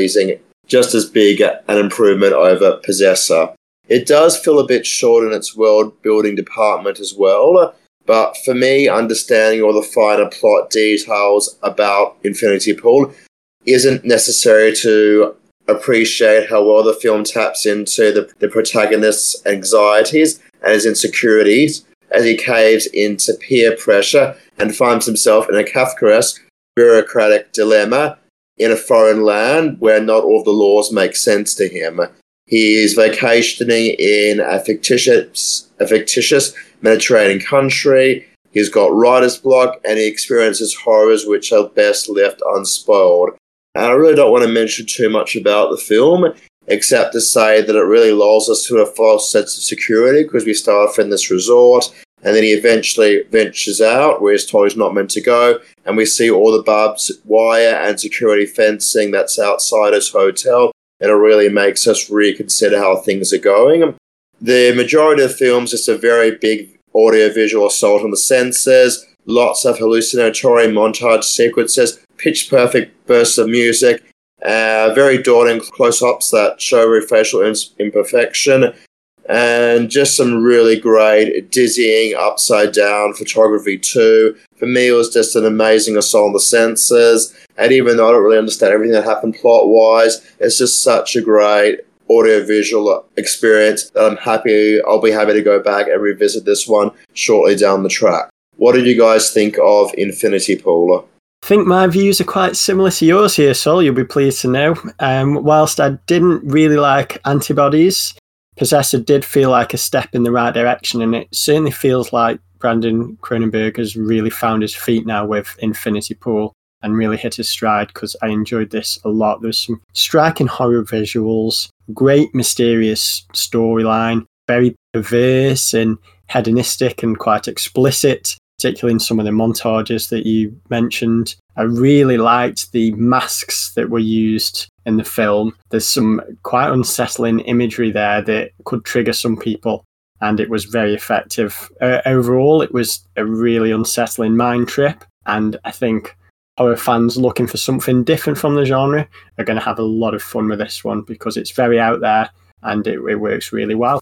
just as big an improvement over Possessor. It does feel a bit short in its world-building department as well, but for me, understanding all the finer plot details about Infinity Pool isn't necessary to appreciate how well the film taps into the protagonist's anxieties and his insecurities as he caves into peer pressure and finds himself in a Kafkaesque bureaucratic dilemma in a foreign land where not all the laws make sense to him. He is vacationing in a fictitious Mediterranean country. He's got writer's block, and he experiences horrors which are best left unspoiled. And I really don't want to mention too much about the film, except to say that it really lulls us to a false sense of security because we start off in this resort, and then he eventually ventures out where he's told he's not meant to go, and we see all the barbed wire and security fencing that's outside his hotel, and it really makes us reconsider how things are going. The majority of the films is a very big audiovisual assault on the senses, lots of hallucinatory montage sequences, pitch-perfect bursts of music, very daunting close-ups that show facial imperfection, and just some really great, dizzying, upside-down photography too. For me, it was just an amazing assault on the senses, and even though I don't really understand everything that happened plot-wise, it's just such a great audiovisual experience that I'll be happy to go back and revisit this one shortly down the track. What did you guys think of Infinity Pool? I think my views are quite similar to yours here, Sol. You'll be pleased to know. Whilst I didn't really like Antibodies, Possessor did feel like a step in the right direction, and it certainly feels like Brandon Cronenberg has really found his feet now with Infinity Pool and really hit his stride, because I enjoyed this a lot. There's some striking horror visuals, great mysterious storyline, very perverse and hedonistic and quite explicit, particularly in some of the montages that you mentioned. I really liked the masks that were used in the film. There's some quite unsettling imagery there that could trigger some people, and it was very effective. Overall, it was a really unsettling mind trip, and I think horror fans looking for something different from the genre are going to have a lot of fun with this one, because it's very out there and it works really well.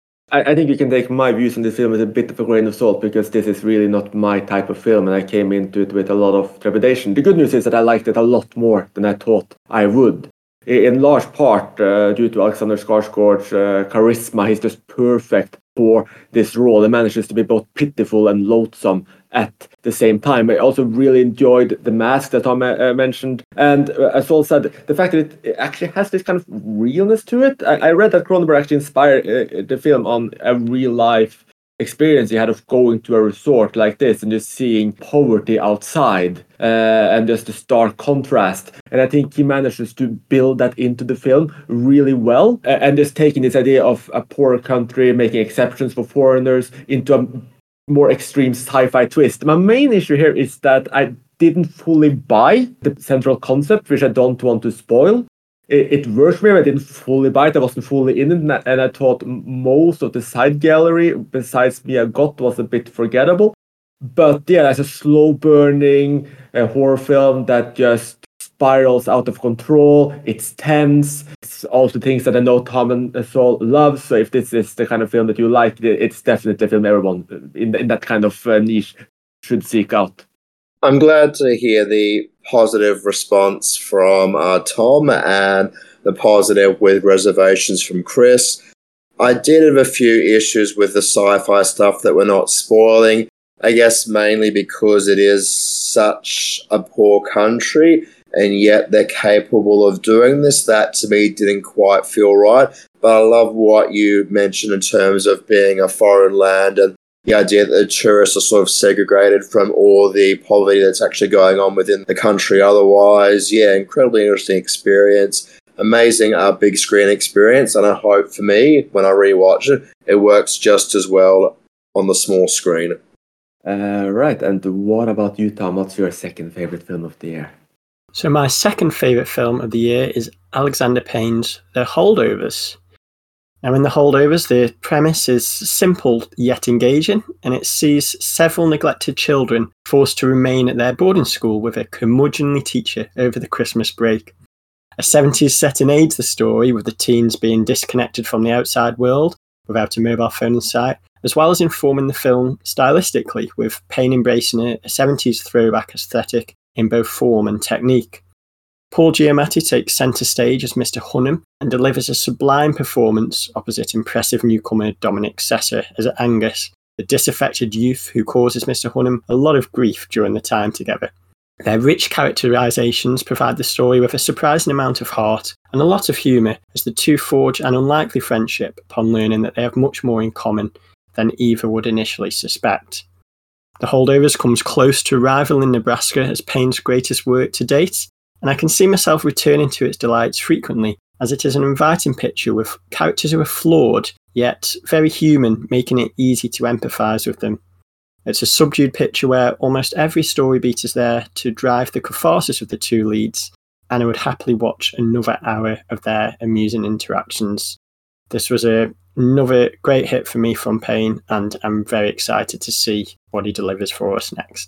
I think you can take my views on this film with a bit of a grain of salt, because this is really not my type of film, and I came into it with a lot of trepidation. The good news is that I liked it a lot more than I thought I would. In large part due to Alexander Skarsgård's charisma. He's just perfect for this role. He manages to be both pitiful and loathsome at the same time. I also really enjoyed the mask that Tom mentioned. And as Sol said, the fact that it actually has this kind of realness to it. I read that Cronenberg actually inspired the film on a real life experience he had of going to a resort like this and just seeing poverty outside and just the stark contrast. And I think he manages to build that into the film really well, and just taking this idea of a poor country, making exceptions for foreigners, into a more extreme sci-fi twist. My main issue here is that I didn't fully buy the central concept, which I don't want to spoil. It worked for me, but I didn't fully buy it. I wasn't fully in it, and I thought most of the side gallery, besides Mia Goth, was a bit forgettable. But yeah, it's a slow-burning horror film that just spirals out of control. It's tense. It's also things that I know Tom and Sol love. So if this is the kind of film that you like, it's definitely a film everyone in that kind of niche should seek out. I'm glad to hear the positive response from Tom and the positive with reservations from Chris. I did have a few issues with the sci-fi stuff that we're not spoiling, I guess mainly because it is such a poor country and yet they're capable of doing this. That to me didn't quite feel right, but I love what you mentioned in terms of being a foreign land and the idea that the tourists are sort of segregated from all the poverty that's actually going on within the country otherwise. Yeah, incredibly interesting experience. Amazing big screen experience, and I hope for me, when I rewatch it, it works just as well on the small screen. Right, and what about you, Tom? What's your second favorite film of the year? So my second favourite film of the year is Alexander Payne's The Holdovers. Now in The Holdovers, the premise is simple yet engaging, and it sees several neglected children forced to remain at their boarding school with a curmudgeonly teacher over the Christmas break. A 70s setting aids the story, with the teens being disconnected from the outside world without a mobile phone in sight, as well as informing the film stylistically, with Payne embracing a 70s throwback aesthetic in both form and technique. Paul Giamatti takes centre stage as Mr. Hunnam and delivers a sublime performance opposite impressive newcomer Dominic Sessa as Angus, the disaffected youth who causes Mr. Hunnam a lot of grief during the time together. Their rich characterizations provide the story with a surprising amount of heart and a lot of humour as the two forge an unlikely friendship upon learning that they have much more in common than either would initially suspect. The Holdovers comes close to rivaling Nebraska as Payne's greatest work to date, and I can see myself returning to its delights frequently, as it is an inviting picture with characters who are flawed, yet very human, making it easy to empathise with them. It's a subdued picture where almost every story beat is there to drive the catharsis of the two leads, and I would happily watch another hour of their amusing interactions. This was another great hit for me from Payne, and I'm very excited to see what he delivers for us next.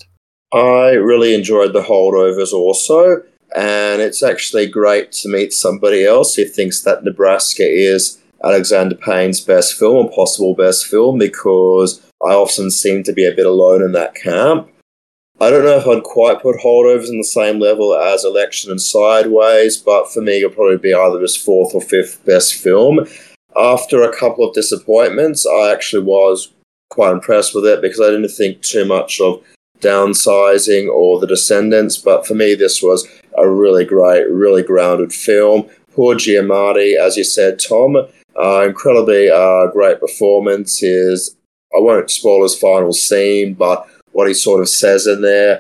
I really enjoyed The Holdovers also, and it's actually great to meet somebody else who thinks that Nebraska is Alexander Payne's best film or possible best film, because I often seem to be a bit alone in that camp. I don't know if I'd quite put Holdovers in the same level as Election and Sideways, but for me it'll probably be either his fourth or fifth best film. After a couple of disappointments, I actually was quite impressed with it because I didn't think too much of Downsizing or The Descendants, but for me this was a really great, really grounded film. Poor Giamatti, as you said, Tom, incredibly great performance. I won't spoil his final scene, but what he sort of says in there,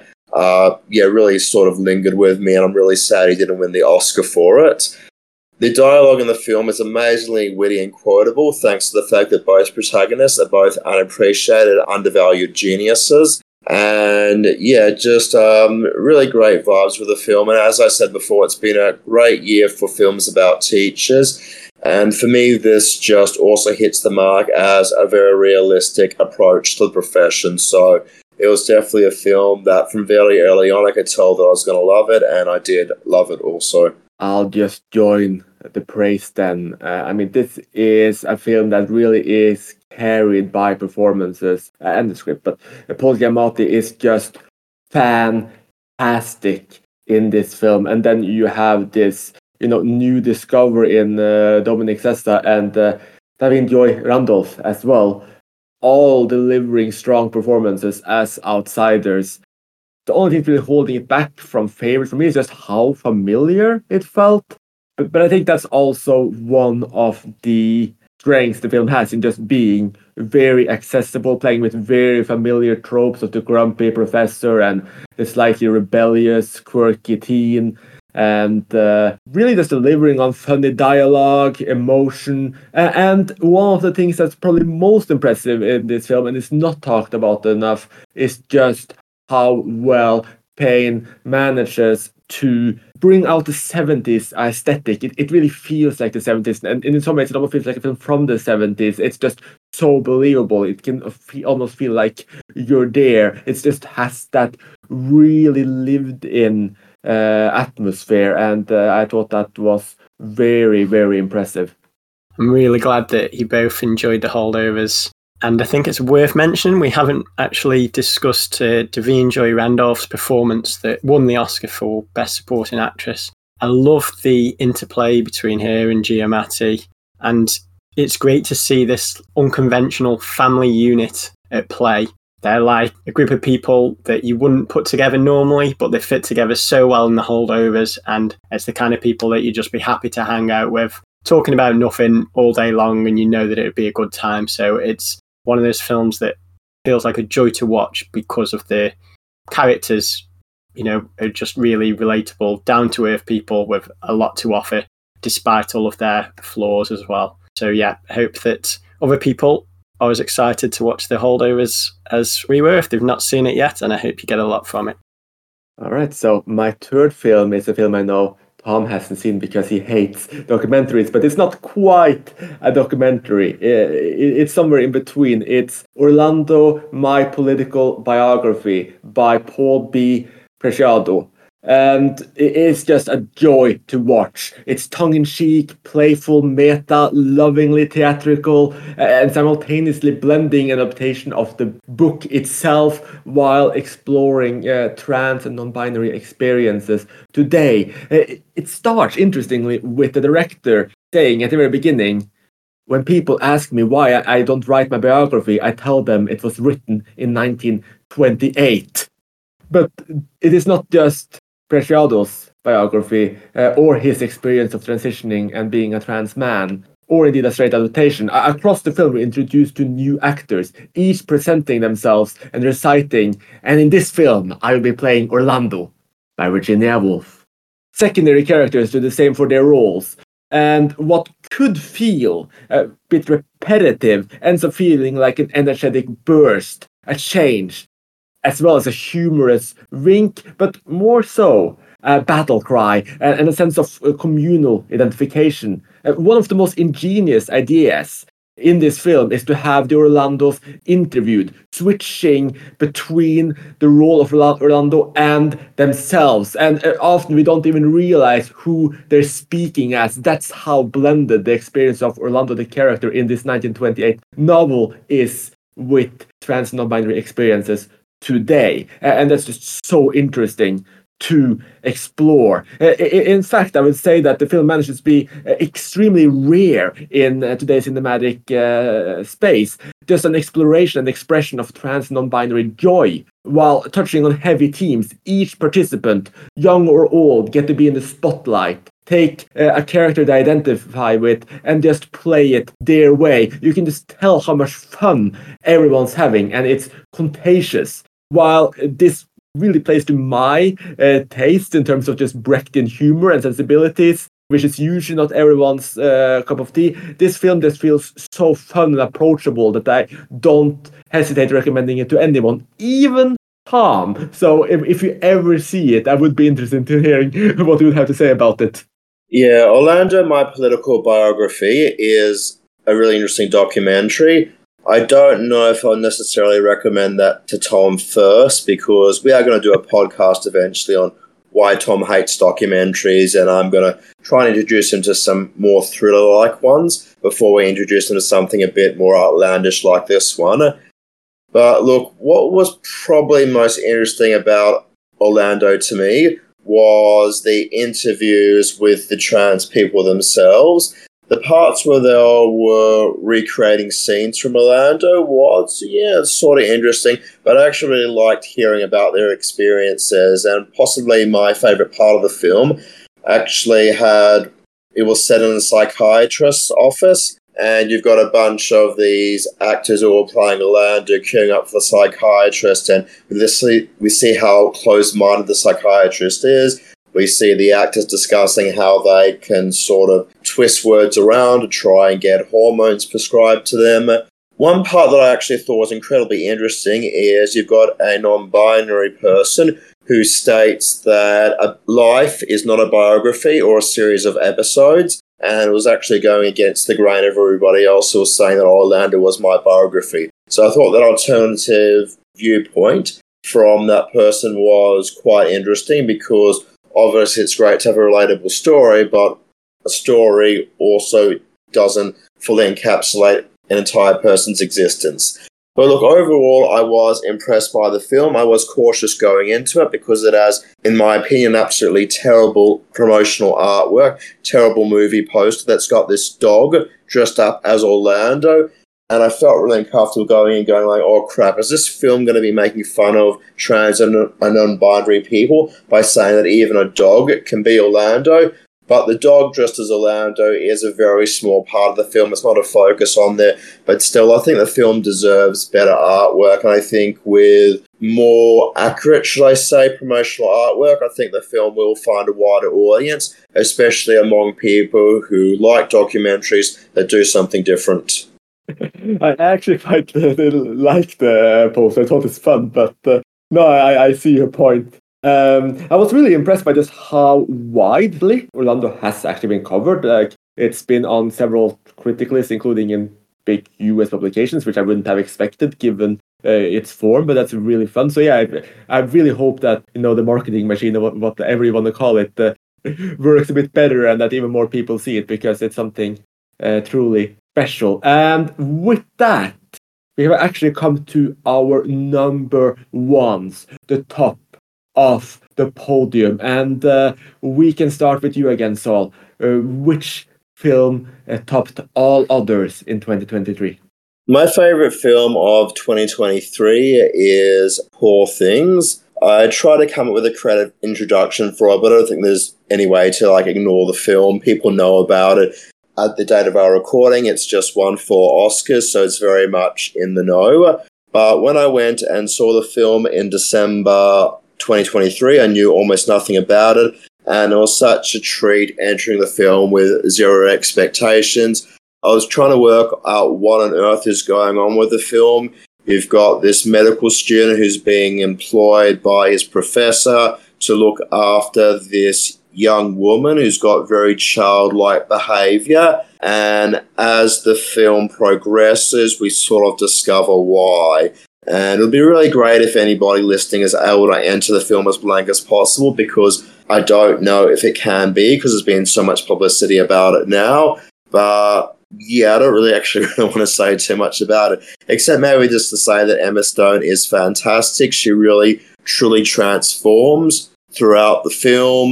really sort of lingered with me, and I'm really sad he didn't win the Oscar for it. The dialogue in the film is amazingly witty and quotable, thanks to the fact that both protagonists are both unappreciated, undervalued geniuses. And just really great vibes with the film. And as I said before, it's been a great year for films about teachers. And for me, this just also hits the mark as a very realistic approach to the profession. So it was definitely a film that from very early on I could tell that I was going to love it, and I did love it also. I'll just join the praise then. This is a film that really is carried by performances and the script, but Paul Giamatti is just fantastic in this film. And then you have this, new discovery in Dominic Sessa and Da'Vine Joy Randolph as well, all delivering strong performances as outsiders. The only thing really holding it back from favorite for me is just how familiar it felt. But I think that's also one of the strengths the film has in just being very accessible, playing with very familiar tropes of the grumpy professor and the slightly rebellious, quirky teen, and really just delivering on funny dialogue, emotion. And one of the things that's probably most impressive in this film, and it's not talked about enough, is just how well Payne manages to bring out the 70s aesthetic. It really feels like the 70s, and in some ways it almost feels like a film from the 70s. It's just so believable. It can almost feel like you're there. It just has that really lived in atmosphere, and I thought that was very, very impressive. I'm really glad that you both enjoyed The Holdovers. And I think it's worth mentioning, we haven't actually discussed Da'Vine Joy Randolph's performance that won the Oscar for Best Supporting Actress. I love the interplay between her and Giamatti, and it's great to see this unconventional family unit at play. They're like a group of people that you wouldn't put together normally, but they fit together so well in The Holdovers, and it's the kind of people that you'd just be happy to hang out with, talking about nothing all day long, and you know that it would be a good time. So it's one of those films that feels like a joy to watch because of the characters, are just really relatable, down-to-earth people with a lot to offer, despite all of their flaws as well. So yeah, I hope that other people are as excited to watch The Holdovers as we were if they've not seen it yet, and I hope you get a lot from it. All right, so my third film is a film I know Tom hasn't seen because he hates documentaries, but it's not quite a documentary. It's somewhere in between. It's Orlando, My Political Biography by Paul B. Preciado. And it's just a joy to watch. It's tongue-in-cheek, playful, meta, lovingly theatrical, and simultaneously blending an adaptation of the book itself while exploring trans and non-binary experiences today. It starts, interestingly, with the director saying at the very beginning, when people ask me why I don't write my biography, I tell them it was written in 1928. But it is not just Preciado's biography or his experience of transitioning and being a trans man, or indeed a straight adaptation. Across the film, we're introduced to new actors, each presenting themselves and reciting, and in this film, I will be playing Orlando by Virginia Woolf. Secondary characters do the same for their roles, and what could feel a bit repetitive ends up feeling like an energetic burst, a change, as well as a humorous wink, but more so a battle cry and a sense of communal identification. One of the most ingenious ideas in this film is to have the Orlandos interviewed, switching between the role of Orlando and themselves. And often we don't even realize who they're speaking as. That's how blended the experience of Orlando, the character in this 1928 novel, is with trans non-binary experiences today, and that's just so interesting to explore. In fact, I would say that the film manages to be extremely rare in today's cinematic space. Just an exploration and expression of trans non-binary joy, while touching on heavy themes. Each participant, young or old, get to be in the spotlight, take a character they identify with, and just play it their way. You can just tell how much fun everyone's having, and it's contagious. While this really plays to my taste in terms of just Brechtian humor and sensibilities, which is usually not everyone's cup of tea, this film just feels so fun and approachable that I don't hesitate recommending it to anyone, even Tom. So if you ever see it, I would be interested in hearing what you would have to say about it. Yeah, Orlando, My Political Biography is a really interesting documentary. I don't know if I'll necessarily recommend that to Tom first, because we are going to do a podcast eventually on why Tom hates documentaries, and I'm going to try and introduce him to some more thriller-like ones before we introduce him to something a bit more outlandish like this one. But look, what was probably most interesting about Orlando to me was the interviews with the trans people themselves. The parts where they were recreating scenes from Orlando was, sort of interesting, but I actually really liked hearing about their experiences, and possibly my favourite part of the film it was set in a psychiatrist's office, and you've got a bunch of these actors who are playing Orlando queuing up for the psychiatrist, and we see how closed-minded the psychiatrist is. We see the actors discussing how they can sort of twist words around to try and get hormones prescribed to them. One part that I actually thought was incredibly interesting is you've got a non-binary person who states that a life is not a biography or a series of episodes, and it was actually going against the grain of everybody else who was saying that Orlando was my biography. So I thought that alternative viewpoint from that person was quite interesting, because obviously it's great to have a relatable story, but a story also doesn't fully encapsulate an entire person's existence. But look, overall, I was impressed by the film. I was cautious going into it because it has, in my opinion, absolutely terrible promotional artwork, terrible movie poster that's got this dog dressed up as Orlando. And I felt really uncomfortable going like, oh crap, is this film going to be making fun of trans and non-binary people by saying that even a dog can be Orlando? But the dog dressed as Orlando is a very small part of the film. It's not a focus on there. But still, I think the film deserves better artwork. And I think with more accurate, should I say, promotional artwork, I think the film will find a wider audience, especially among people who like documentaries that do something different. I actually quite liked the post. I thought it's fun, but no, I see your point. I was really impressed by just how widely Orlando has actually been covered. Like, it's been on several critic lists, including in big US publications, which I wouldn't have expected given its form, but that's really fun. So yeah, I really hope that, the marketing machine, or whatever you want to call it, works a bit better and that even more people see it, because it's something truly special. And with that, we have actually come to our number ones, the top of the podium. And we can start with you again, Saul. Which film topped all others in 2023? My favourite film of 2023 is Poor Things. I try to come up with a creative introduction for it, but I don't think there's any way to ignore the film. People know about it. At the date of our recording, it's just won 4 Oscars, so it's very much in the know. But when I went and saw the film in December 2023, I knew almost nothing about it, and it was such a treat entering the film with zero expectations. I was trying to work out what on earth is going on with the film. You've got this medical student who's being employed by his professor to look after this young woman who's got very childlike behaviour, and as the film progresses, we sort of discover why. And it would be really great if anybody listening is able to enter the film as blank as possible, because I don't know if it can be, because there's been so much publicity about it now. But yeah, I don't really want to say too much about it, except maybe just to say that Emma Stone is fantastic. She really, truly transforms throughout the film,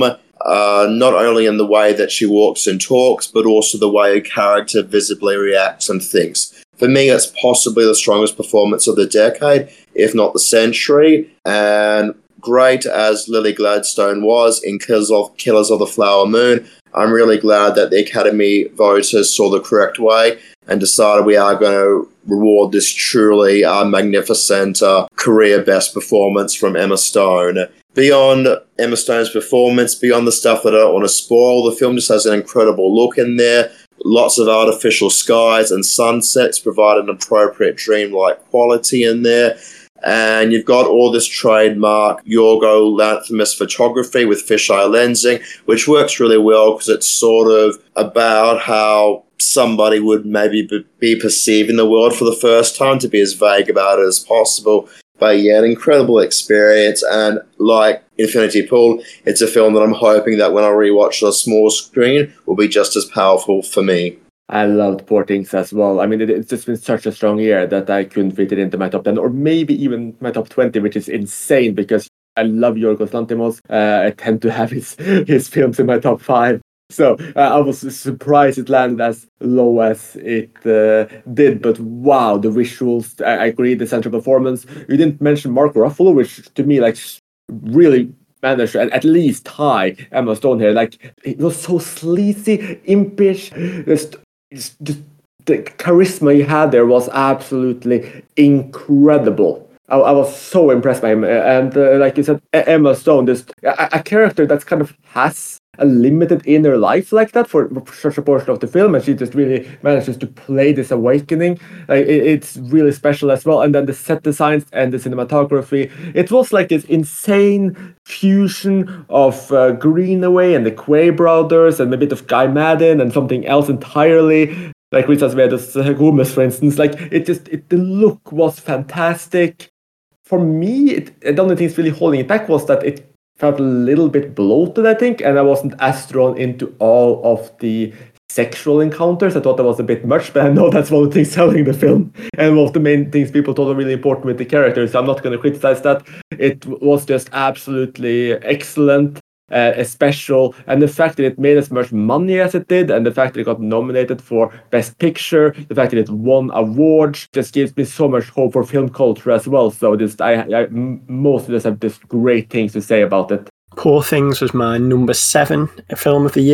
not only in the way that she walks and talks, but also the way a character visibly reacts and thinks. For me, it's possibly the strongest performance of the decade, if not the century. And great as Lily Gladstone was in Killers of the Flower Moon, I'm really glad that the Academy voters saw the correct way and decided we are going to reward this truly magnificent career best performance from Emma Stone. Beyond Emma Stone's performance, beyond the stuff that I don't want to spoil, the film just has an incredible look in there. Lots of artificial skies and sunsets provide an appropriate dreamlike quality in there. And you've got all this trademark Yorgo Lanthimos photography with fisheye lensing, which works really well because it's sort of about how somebody would maybe be perceiving the world for the first time, to be as vague about it as possible. But yeah, an incredible experience, and like Infinity Pool, it's a film that I'm hoping that when I rewatch on a small screen will be just as powerful for me. I loved Poor Things as well. I mean, it's just been such a strong year that I couldn't fit it into my top 10, or maybe even my top 20, which is insane because I love Yorgos Lanthimos. I tend to have his films in my top 5. So I was surprised it landed as low as it did, but wow, the visuals, I agree, the central performance. You didn't mention Mark Ruffalo, which to me really managed to at least tie Emma Stone here. It was so sleazy, impish, just the charisma he had there was absolutely incredible. I was so impressed by him, and like you said, Emma Stone, just a character that's kind of has a limited inner life like that for such a portion of the film, and she just really manages to play this awakening. It's really special as well. And then the set designs and the cinematography, it was like this insane fusion of Greenaway and the Quay brothers and a bit of Guy Maddin and something else entirely, like Risas Vedas Gomez, for instance. The look was fantastic. For me, the only thing that's really holding it back was that it felt a little bit bloated, I think, and I wasn't as drawn into all of the sexual encounters. I thought that was a bit much, but I know that's one of the things selling the film, and one of the main things people thought were really important with the characters. So I'm not going to criticize that. It was just absolutely excellent, special, and the fact that it made as much money as it did, and the fact that it got nominated for Best Picture, the fact that it won awards, just gives me so much hope for film culture as well. So most of us have just great things to say about it. Poor Things was my number 7 film of the year.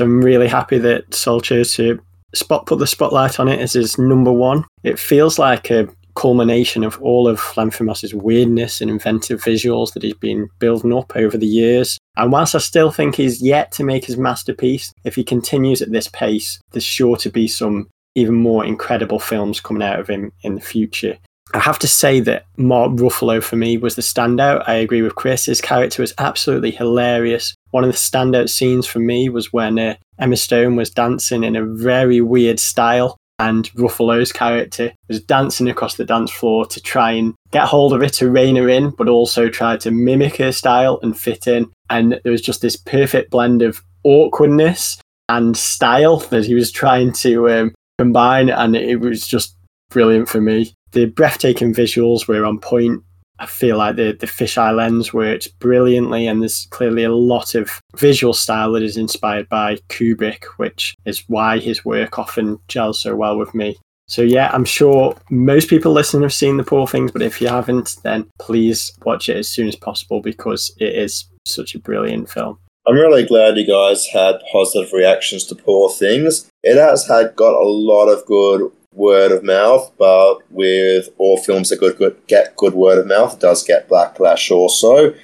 So I'm really happy that Sol chose to put the spotlight on it as his number one. It feels like a culmination of all of Lanthimos's weirdness and inventive visuals that he's been building up over the years. And whilst I still think he's yet to make his masterpiece, if he continues at this pace, there's sure to be some even more incredible films coming out of him in the future. I have to say that Mark Ruffalo for me was the standout. I agree with Chris. His character was absolutely hilarious. One of the standout scenes for me was when Emma Stone was dancing in a very weird style, and Ruffalo's character was dancing across the dance floor to try and get hold of her to rein her in, but also try to mimic her style and fit in. And there was just this perfect blend of awkwardness and style that he was trying to combine, and it was just brilliant for me. The breathtaking visuals were on point. I feel like the fisheye lens worked brilliantly, and there's clearly a lot of visual style that is inspired by Kubrick, which is why his work often gels so well with me. So yeah, I'm sure most people listening have seen The Poor Things, but if you haven't, then please watch it as soon as possible because it is such a brilliant film. I'm really glad you guys had positive reactions to Poor Things. It has got a lot of good word of mouth, but with all films that get good word of mouth, it does get backlash also.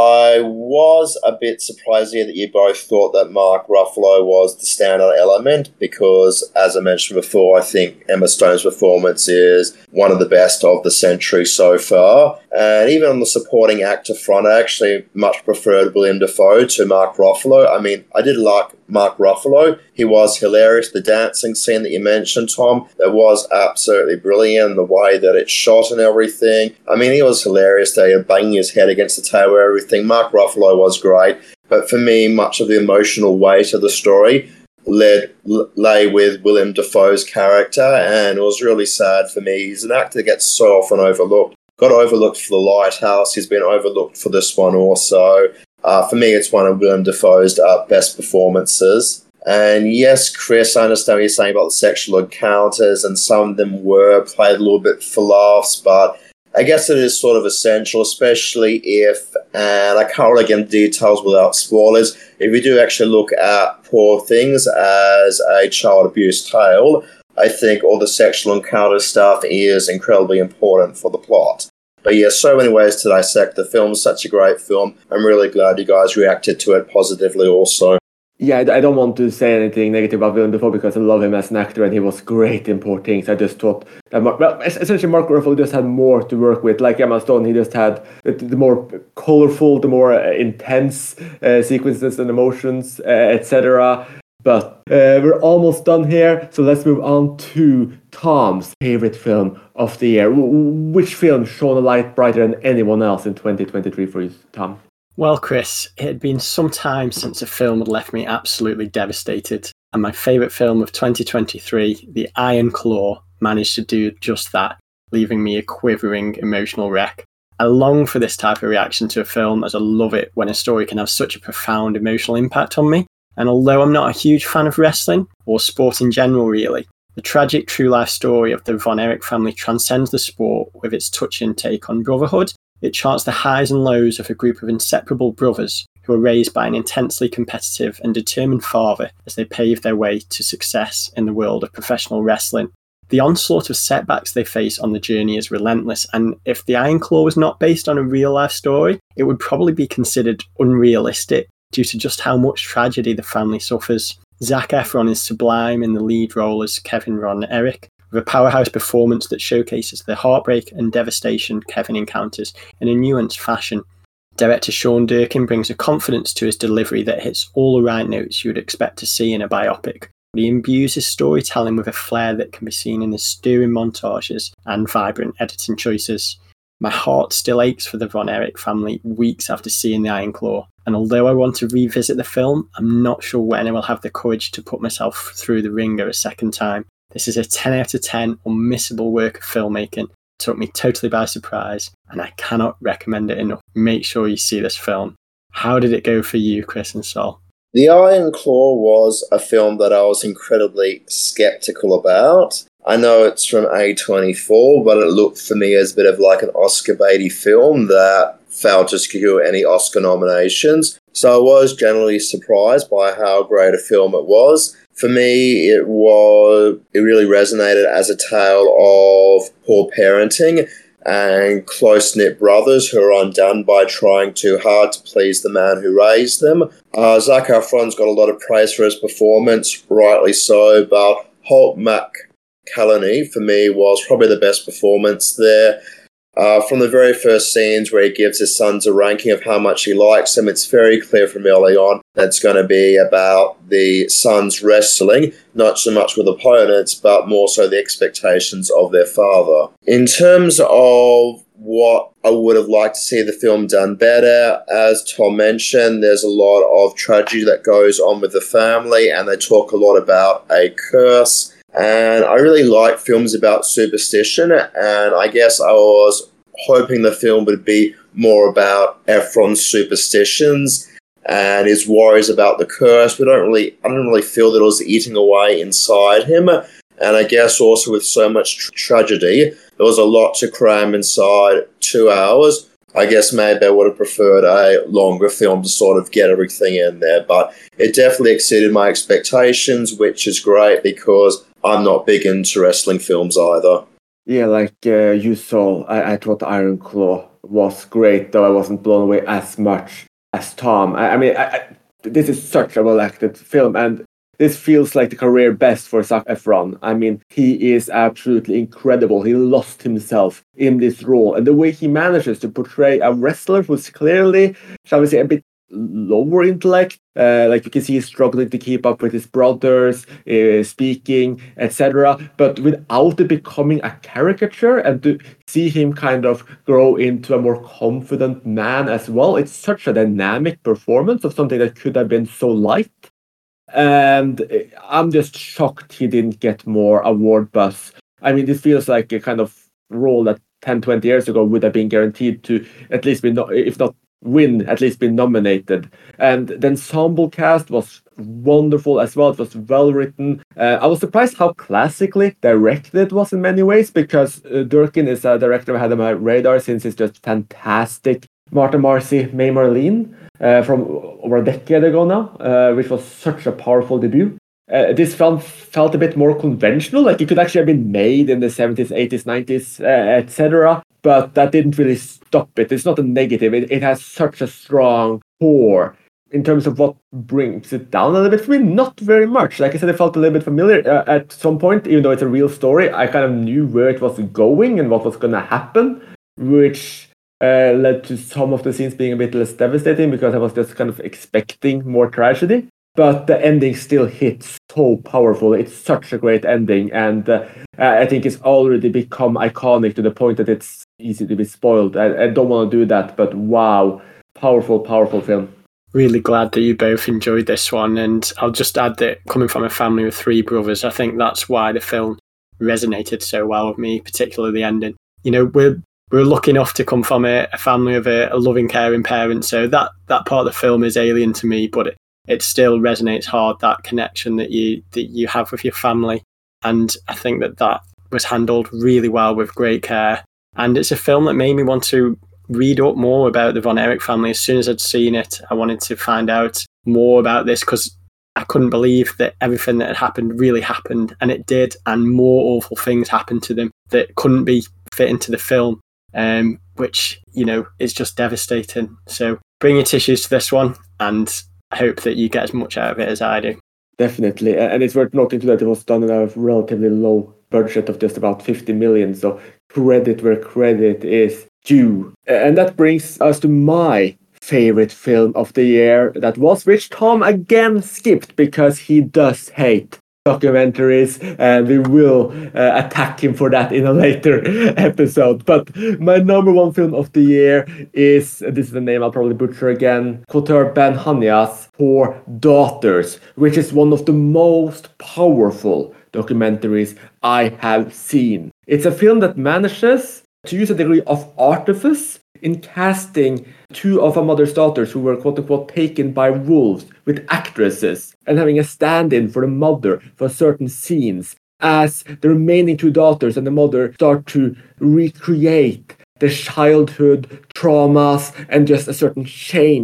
I was a bit surprised here that you both thought that Mark Ruffalo was the standout element because, as I mentioned before, I think Emma Stone's performance is one of the best of the century so far. And even on the supporting actor front, I actually much preferred Willem Dafoe to Mark Ruffalo. I mean, I did like Mark Ruffalo. He was hilarious. The dancing scene that you mentioned, Tom, that was absolutely brilliant. The way that it's shot and everything. I mean, he was hilarious. They were banging his head against the table and everything. Mark Ruffalo was great. But for me, much of the emotional weight of the story lay with Willem Dafoe's character, and it was really sad for me. He's an actor that gets so often overlooked. Got overlooked for The Lighthouse. He's been overlooked for this one also. For me, it's one of Willem Dafoe's best performances. And yes, Chris, I understand what you're saying about the sexual encounters, and some of them were played a little bit for laughs, but I guess it is sort of essential, especially if, and I can't really get into details without spoilers, if you do actually look at Poor Things as a child abuse tale, I think all the sexual encounter stuff is incredibly important for the plot. But yeah, so many ways to dissect the film. Such a great film. I'm really glad you guys reacted to it positively also. Yeah, I don't want to say anything negative about Willem Dafoe because I love him as an actor and he was great in Poor Things. I just thought that essentially Mark Ruffalo just had more to work with. Like Emma Stone, he just had the more colorful, the more intense sequences and emotions, etc. But we're almost done here, so let's move on to Tom's favorite film of the year. Which film shone a light brighter than anyone else in 2023 for you, Tom? Well, Chris, it had been some time since a film had left me absolutely devastated, and my favourite film of 2023, The Iron Claw, managed to do just that, leaving me a quivering emotional wreck. I long for this type of reaction to a film, as I love it when a story can have such a profound emotional impact on me. And although I'm not a huge fan of wrestling, or sport in general really, the tragic true life story of the Von Erich family transcends the sport with its touching take on brotherhood. It charts the highs and lows of a group of inseparable brothers who are raised by an intensely competitive and determined father as they pave their way to success in the world of professional wrestling. The onslaught of setbacks they face on the journey is relentless, and if The Iron Claw was not based on a real-life story, it would probably be considered unrealistic due to just how much tragedy the family suffers. Zac Efron is sublime in the lead role as Kevin Von Erich, with a powerhouse performance that showcases the heartbreak and devastation Kevin encounters in a nuanced fashion. Director Sean Durkin brings a confidence to his delivery that hits all the right notes you would expect to see in a biopic, but he imbues his storytelling with a flair that can be seen in his stirring montages and vibrant editing choices. My heart still aches for the Von Erich family weeks after seeing The Iron Claw, and although I want to revisit the film, I'm not sure when I will have the courage to put myself through the ringer a second time. This is a 10 out of 10 unmissable work of filmmaking. It took me totally by surprise, and I cannot recommend it enough. Make sure you see this film. How did it go for you, Chris and Sol? The Iron Claw was a film that I was incredibly skeptical about. I know it's from A24, but it looked for me as a bit of like an Oscar baity film that failed to secure any Oscar nominations. So I was generally surprised by how great a film it was. For me, it really resonated as a tale of poor parenting and close-knit brothers who are undone by trying too hard to please the man who raised them. Zac Efron's got a lot of praise for his performance, rightly so, but Holt McCallany, for me, was probably the best performance there. From the very first scenes where he gives his sons a ranking of how much he likes them, it's very clear from early on that it's going to be about the sons wrestling, not so much with opponents, but more so the expectations of their father. In terms of what I would have liked to see the film done better, as Tom mentioned, there's a lot of tragedy that goes on with the family, and they talk a lot about a curse. And I really like films about superstition, and I guess I was hoping the film would be more about Efron's superstitions and his worries about the curse. I didn't really feel that it was eating away inside him. And I guess also with so much tragedy, there was a lot to cram inside 2 hours. I guess maybe I would have preferred a longer film to sort of get everything in there. But it definitely exceeded my expectations, which is great because I'm not big into wrestling films either. Yeah, like you saw, I thought Iron Claw was great, though I wasn't blown away as much as Tom. I mean, this is such a well-acted film, and this feels like the career best for Zac Efron. I mean, he is absolutely incredible. He lost himself in this role, and the way he manages to portray a wrestler who's clearly, shall we say, a bit lower intellect. Like you can see he's struggling to keep up with his brothers, speaking, etc. But without it becoming a caricature, and to see him kind of grow into a more confident man as well. It's such a dynamic performance of something that could have been so light. And I'm just shocked he didn't get more award buzz. I mean, this feels like a kind of role that 10, 20 years ago would have been guaranteed to at least be, if not win, at least be nominated. And the ensemble cast was wonderful as well. It was well written. I was surprised how classically directed it was in many ways, because Durkin is a director I had on my radar since he's just fantastic. Martha Marcy May Marlene from over a decade ago now, which was such a powerful debut. This film felt a bit more conventional, like it could actually have been made in the 70s, 80s, 90s, etc. But that didn't really stop it. It's not a negative. It has such a strong core. In terms of what brings it down a little bit for me, not very much. Like I said, it felt a little bit familiar at some point, even though it's a real story. I kind of knew where it was going and what was going to happen, which led to some of the scenes being a bit less devastating because I was just kind of expecting more tragedy. But the ending still hits so powerful. It's such a great ending, and I think it's already become iconic to the point that it's easy to be spoiled. I don't want to do that, but wow, powerful, powerful film. Really glad that you both enjoyed this one, and I'll just add that coming from a family with three brothers, I think that's why the film resonated so well with me, particularly the ending. You know, we're lucky enough to come from a family of a loving, caring parent, so that part of the film is alien to me, but it still resonates hard, that connection that you have with your family. And I think that was handled really well with great care. And it's a film that made me want to read up more about the Von Erich family. As soon as I'd seen it, I wanted to find out more about this because I couldn't believe that everything that had happened really happened, and it did, and more awful things happened to them that couldn't be fit into the film, which, you know, is just devastating. So bring your tissues to this one, and I hope that you get as much out of it as I do. Definitely, and it's worth noting too that it was done in a relatively low budget of just about 50 million, so credit where credit is due. And that brings us to my favorite film of the year, that was, which Tom again skipped because he does hate documentaries, and we will attack him for that in a later episode. But my number one film of the year is, this is the name I'll probably butcher again, Wouter Ben Hanya's Four Daughters, which is one of the most powerful documentaries I have seen. It's a film that manages to use a degree of artifice in casting two of a mother's daughters who were quote-unquote taken by wolves with actresses, and having a stand-in for the mother for certain scenes, as the remaining two daughters and the mother start to recreate their childhood traumas and just a certain change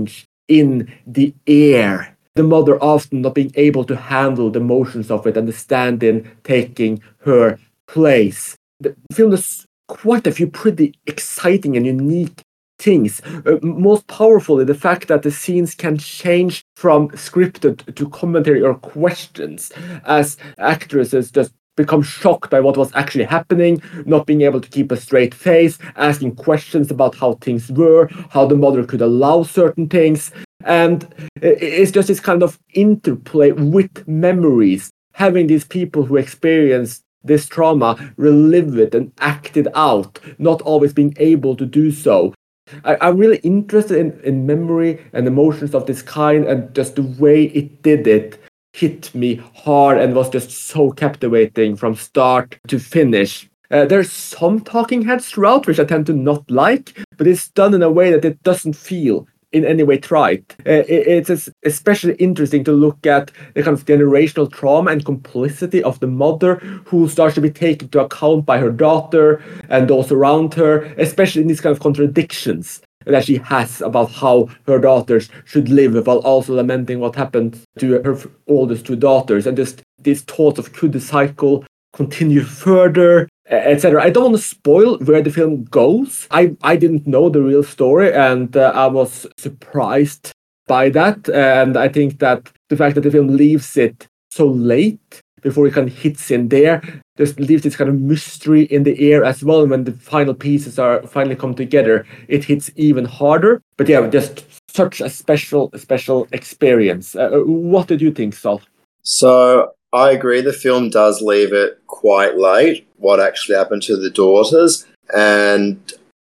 in the air. The mother often not being able to handle the emotions of it and the stand-in taking her place. The film has quite a few pretty exciting and unique things. Most powerfully, the fact that the scenes can change from scripted to commentary or questions as actresses just become shocked by what was actually happening, not being able to keep a straight face, asking questions about how things were, how the mother could allow certain things. And it's just this kind of interplay with memories, having these people who experienced this trauma relive it and act it out, not always being able to do so. I'm really interested in memory and emotions of this kind, and just the way it did it hit me hard and was just so captivating from start to finish. There's some talking heads throughout, which I tend to not like, but it's done in a way that it doesn't feel in any way trite. It's especially interesting to look at the kind of generational trauma and complicity of the mother, who starts to be taken into account by her daughter and those around her, especially in these kind of contradictions that she has about how her daughters should live, while also lamenting what happened to her oldest two daughters, and just these thoughts of could the cycle continue further, etc. I don't want to spoil where the film goes. I didn't know the real story, and I was surprised by that. And I think that the fact that the film leaves it so late before it kind of hits in there just leaves this kind of mystery in the air as well. And when the final pieces are finally come together, it hits even harder. But yeah, just such a special experience. What did you think, Saul? So I agree, the film does leave it quite late, what actually happened to the daughters. And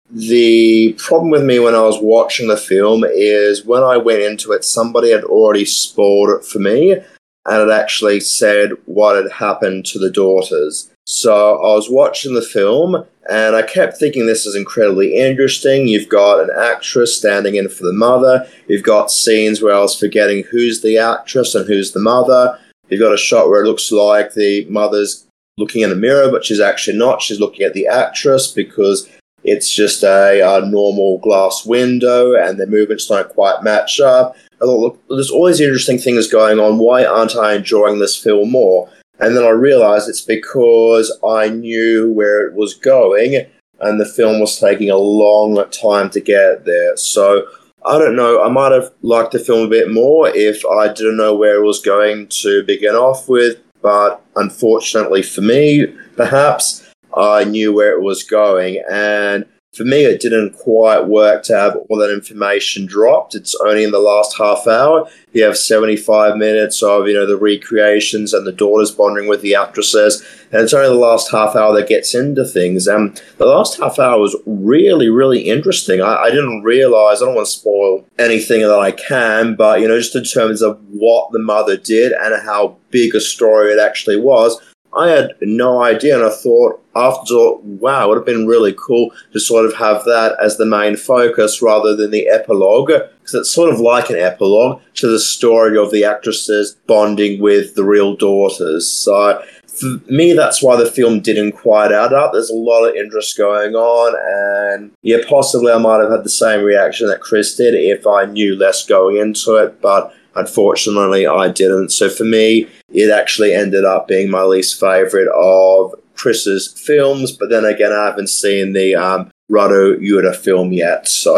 the problem with me when I was watching the film is when I went into it, somebody had already spoiled it for me, and it actually said what had happened to the daughters. So I was watching the film, and I kept thinking this is incredibly interesting. You've got an actress standing in for the mother. You've got scenes where I was forgetting who's the actress and who's the mother. You've got a shot where it looks like the mother's looking in a mirror, but she's actually not. She's looking at the actress because it's just a normal glass window and the movements don't quite match up. I thought, look, there's all these interesting things going on. Why aren't I enjoying this film more? And then I realized it's because I knew where it was going and the film was taking a long time to get there. So I don't know, I might have liked the film a bit more if I didn't know where it was going to begin off with, but unfortunately for me, perhaps, I knew where it was going, and for me it didn't quite work to have all that information dropped. It's only in the last half hour. You have 75 minutes of, the recreations and the daughters bonding with the actresses, and it's only the last half hour that gets into things. And the last half hour was really, really interesting. I didn't realize, I don't want to spoil anything that I can, but, just in terms of what the mother did and how big a story it actually was, I had no idea, and I thought after, wow, it would have been really cool to sort of have that as the main focus rather than the epilogue, because it's sort of like an epilogue to the story of the actresses bonding with the real daughters. So for me, that's why the film didn't quite add up. There's a lot of interest going on, and yeah, possibly I might have had the same reaction that Chris did if I knew less going into it, but unfortunately, I didn't. So for me, it actually ended up being my least favourite of Chris's films. But then again, I haven't seen the Rado Yuta film yet. So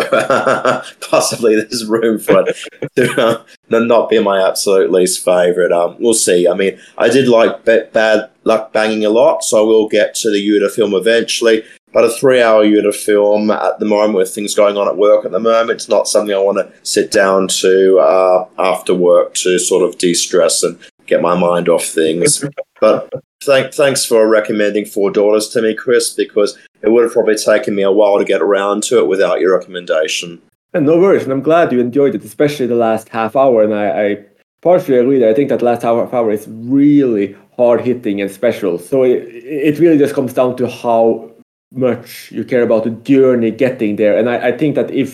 possibly there's room for it to not be my absolute least favourite. We'll see. I mean, I did like Bad Luck Banging a lot, so I will get to the Yuta film eventually. But a 3-hour Yuta film at the moment, with things going on at work at the moment, it's not something I want to sit down to after work to sort of de-stress and get my mind off things. But thanks for recommending Four Daughters to me, Chris, because it would have probably taken me a while to get around to it without your recommendation. And no worries, and I'm glad you enjoyed it, especially the last half hour. And I partially agree that I think that last half hour is really hard-hitting and special. So it really just comes down to how much you care about the journey getting there. And I think that if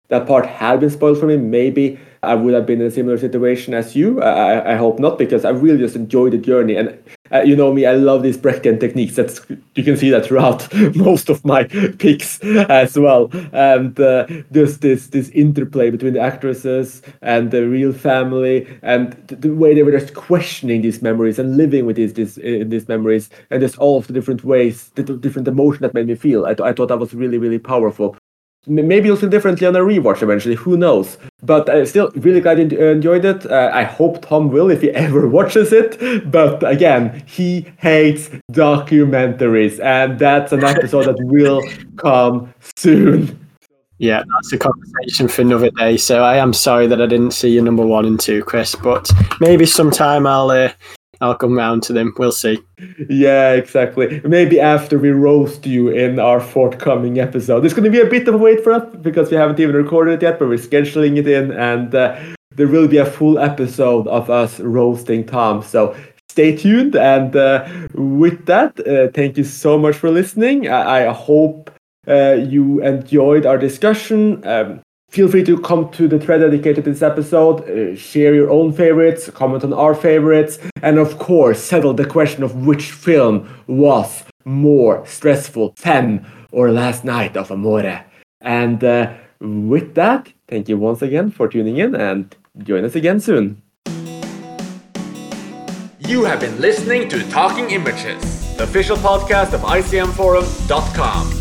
that part had been spoiled for me, maybe I would have been in a similar situation as you. I hope not, because I really just enjoyed the journey. And you know me, I love these Brechtian techniques. You can see that throughout most of my picks as well. And just this interplay between the actresses and the real family, and the way they were just questioning these memories and living with these memories, and just all of the different ways, the different emotion that made me feel. I thought that was really, really powerful. Maybe you'll feel differently on a rewatch eventually, who knows? But I still really glad you enjoyed it. I hope Tom will, if he ever watches it. But again, he hates documentaries, and that's an episode that will come soon. Yeah, that's a conversation for another day. So I am sorry that I didn't see your number 1 and 2, Chris, but maybe sometime I'll come round to them. We'll see. Yeah, exactly. Maybe after we roast you in our forthcoming episode. It's going to be a bit of a wait for us because we haven't even recorded it yet, but we're scheduling it in, and there will be a full episode of us roasting Tom. So stay tuned. And with that, thank you so much for listening. I hope you enjoyed our discussion. Feel free to come to the thread dedicated to this episode, share your own favorites, comment on our favorites, and of course, settle the question of which film was more stressful, Femme or Last Night of Amore. And with that, thank you once again for tuning in, and join us again soon. You have been listening to Talking Images, the official podcast of ICMForum.com.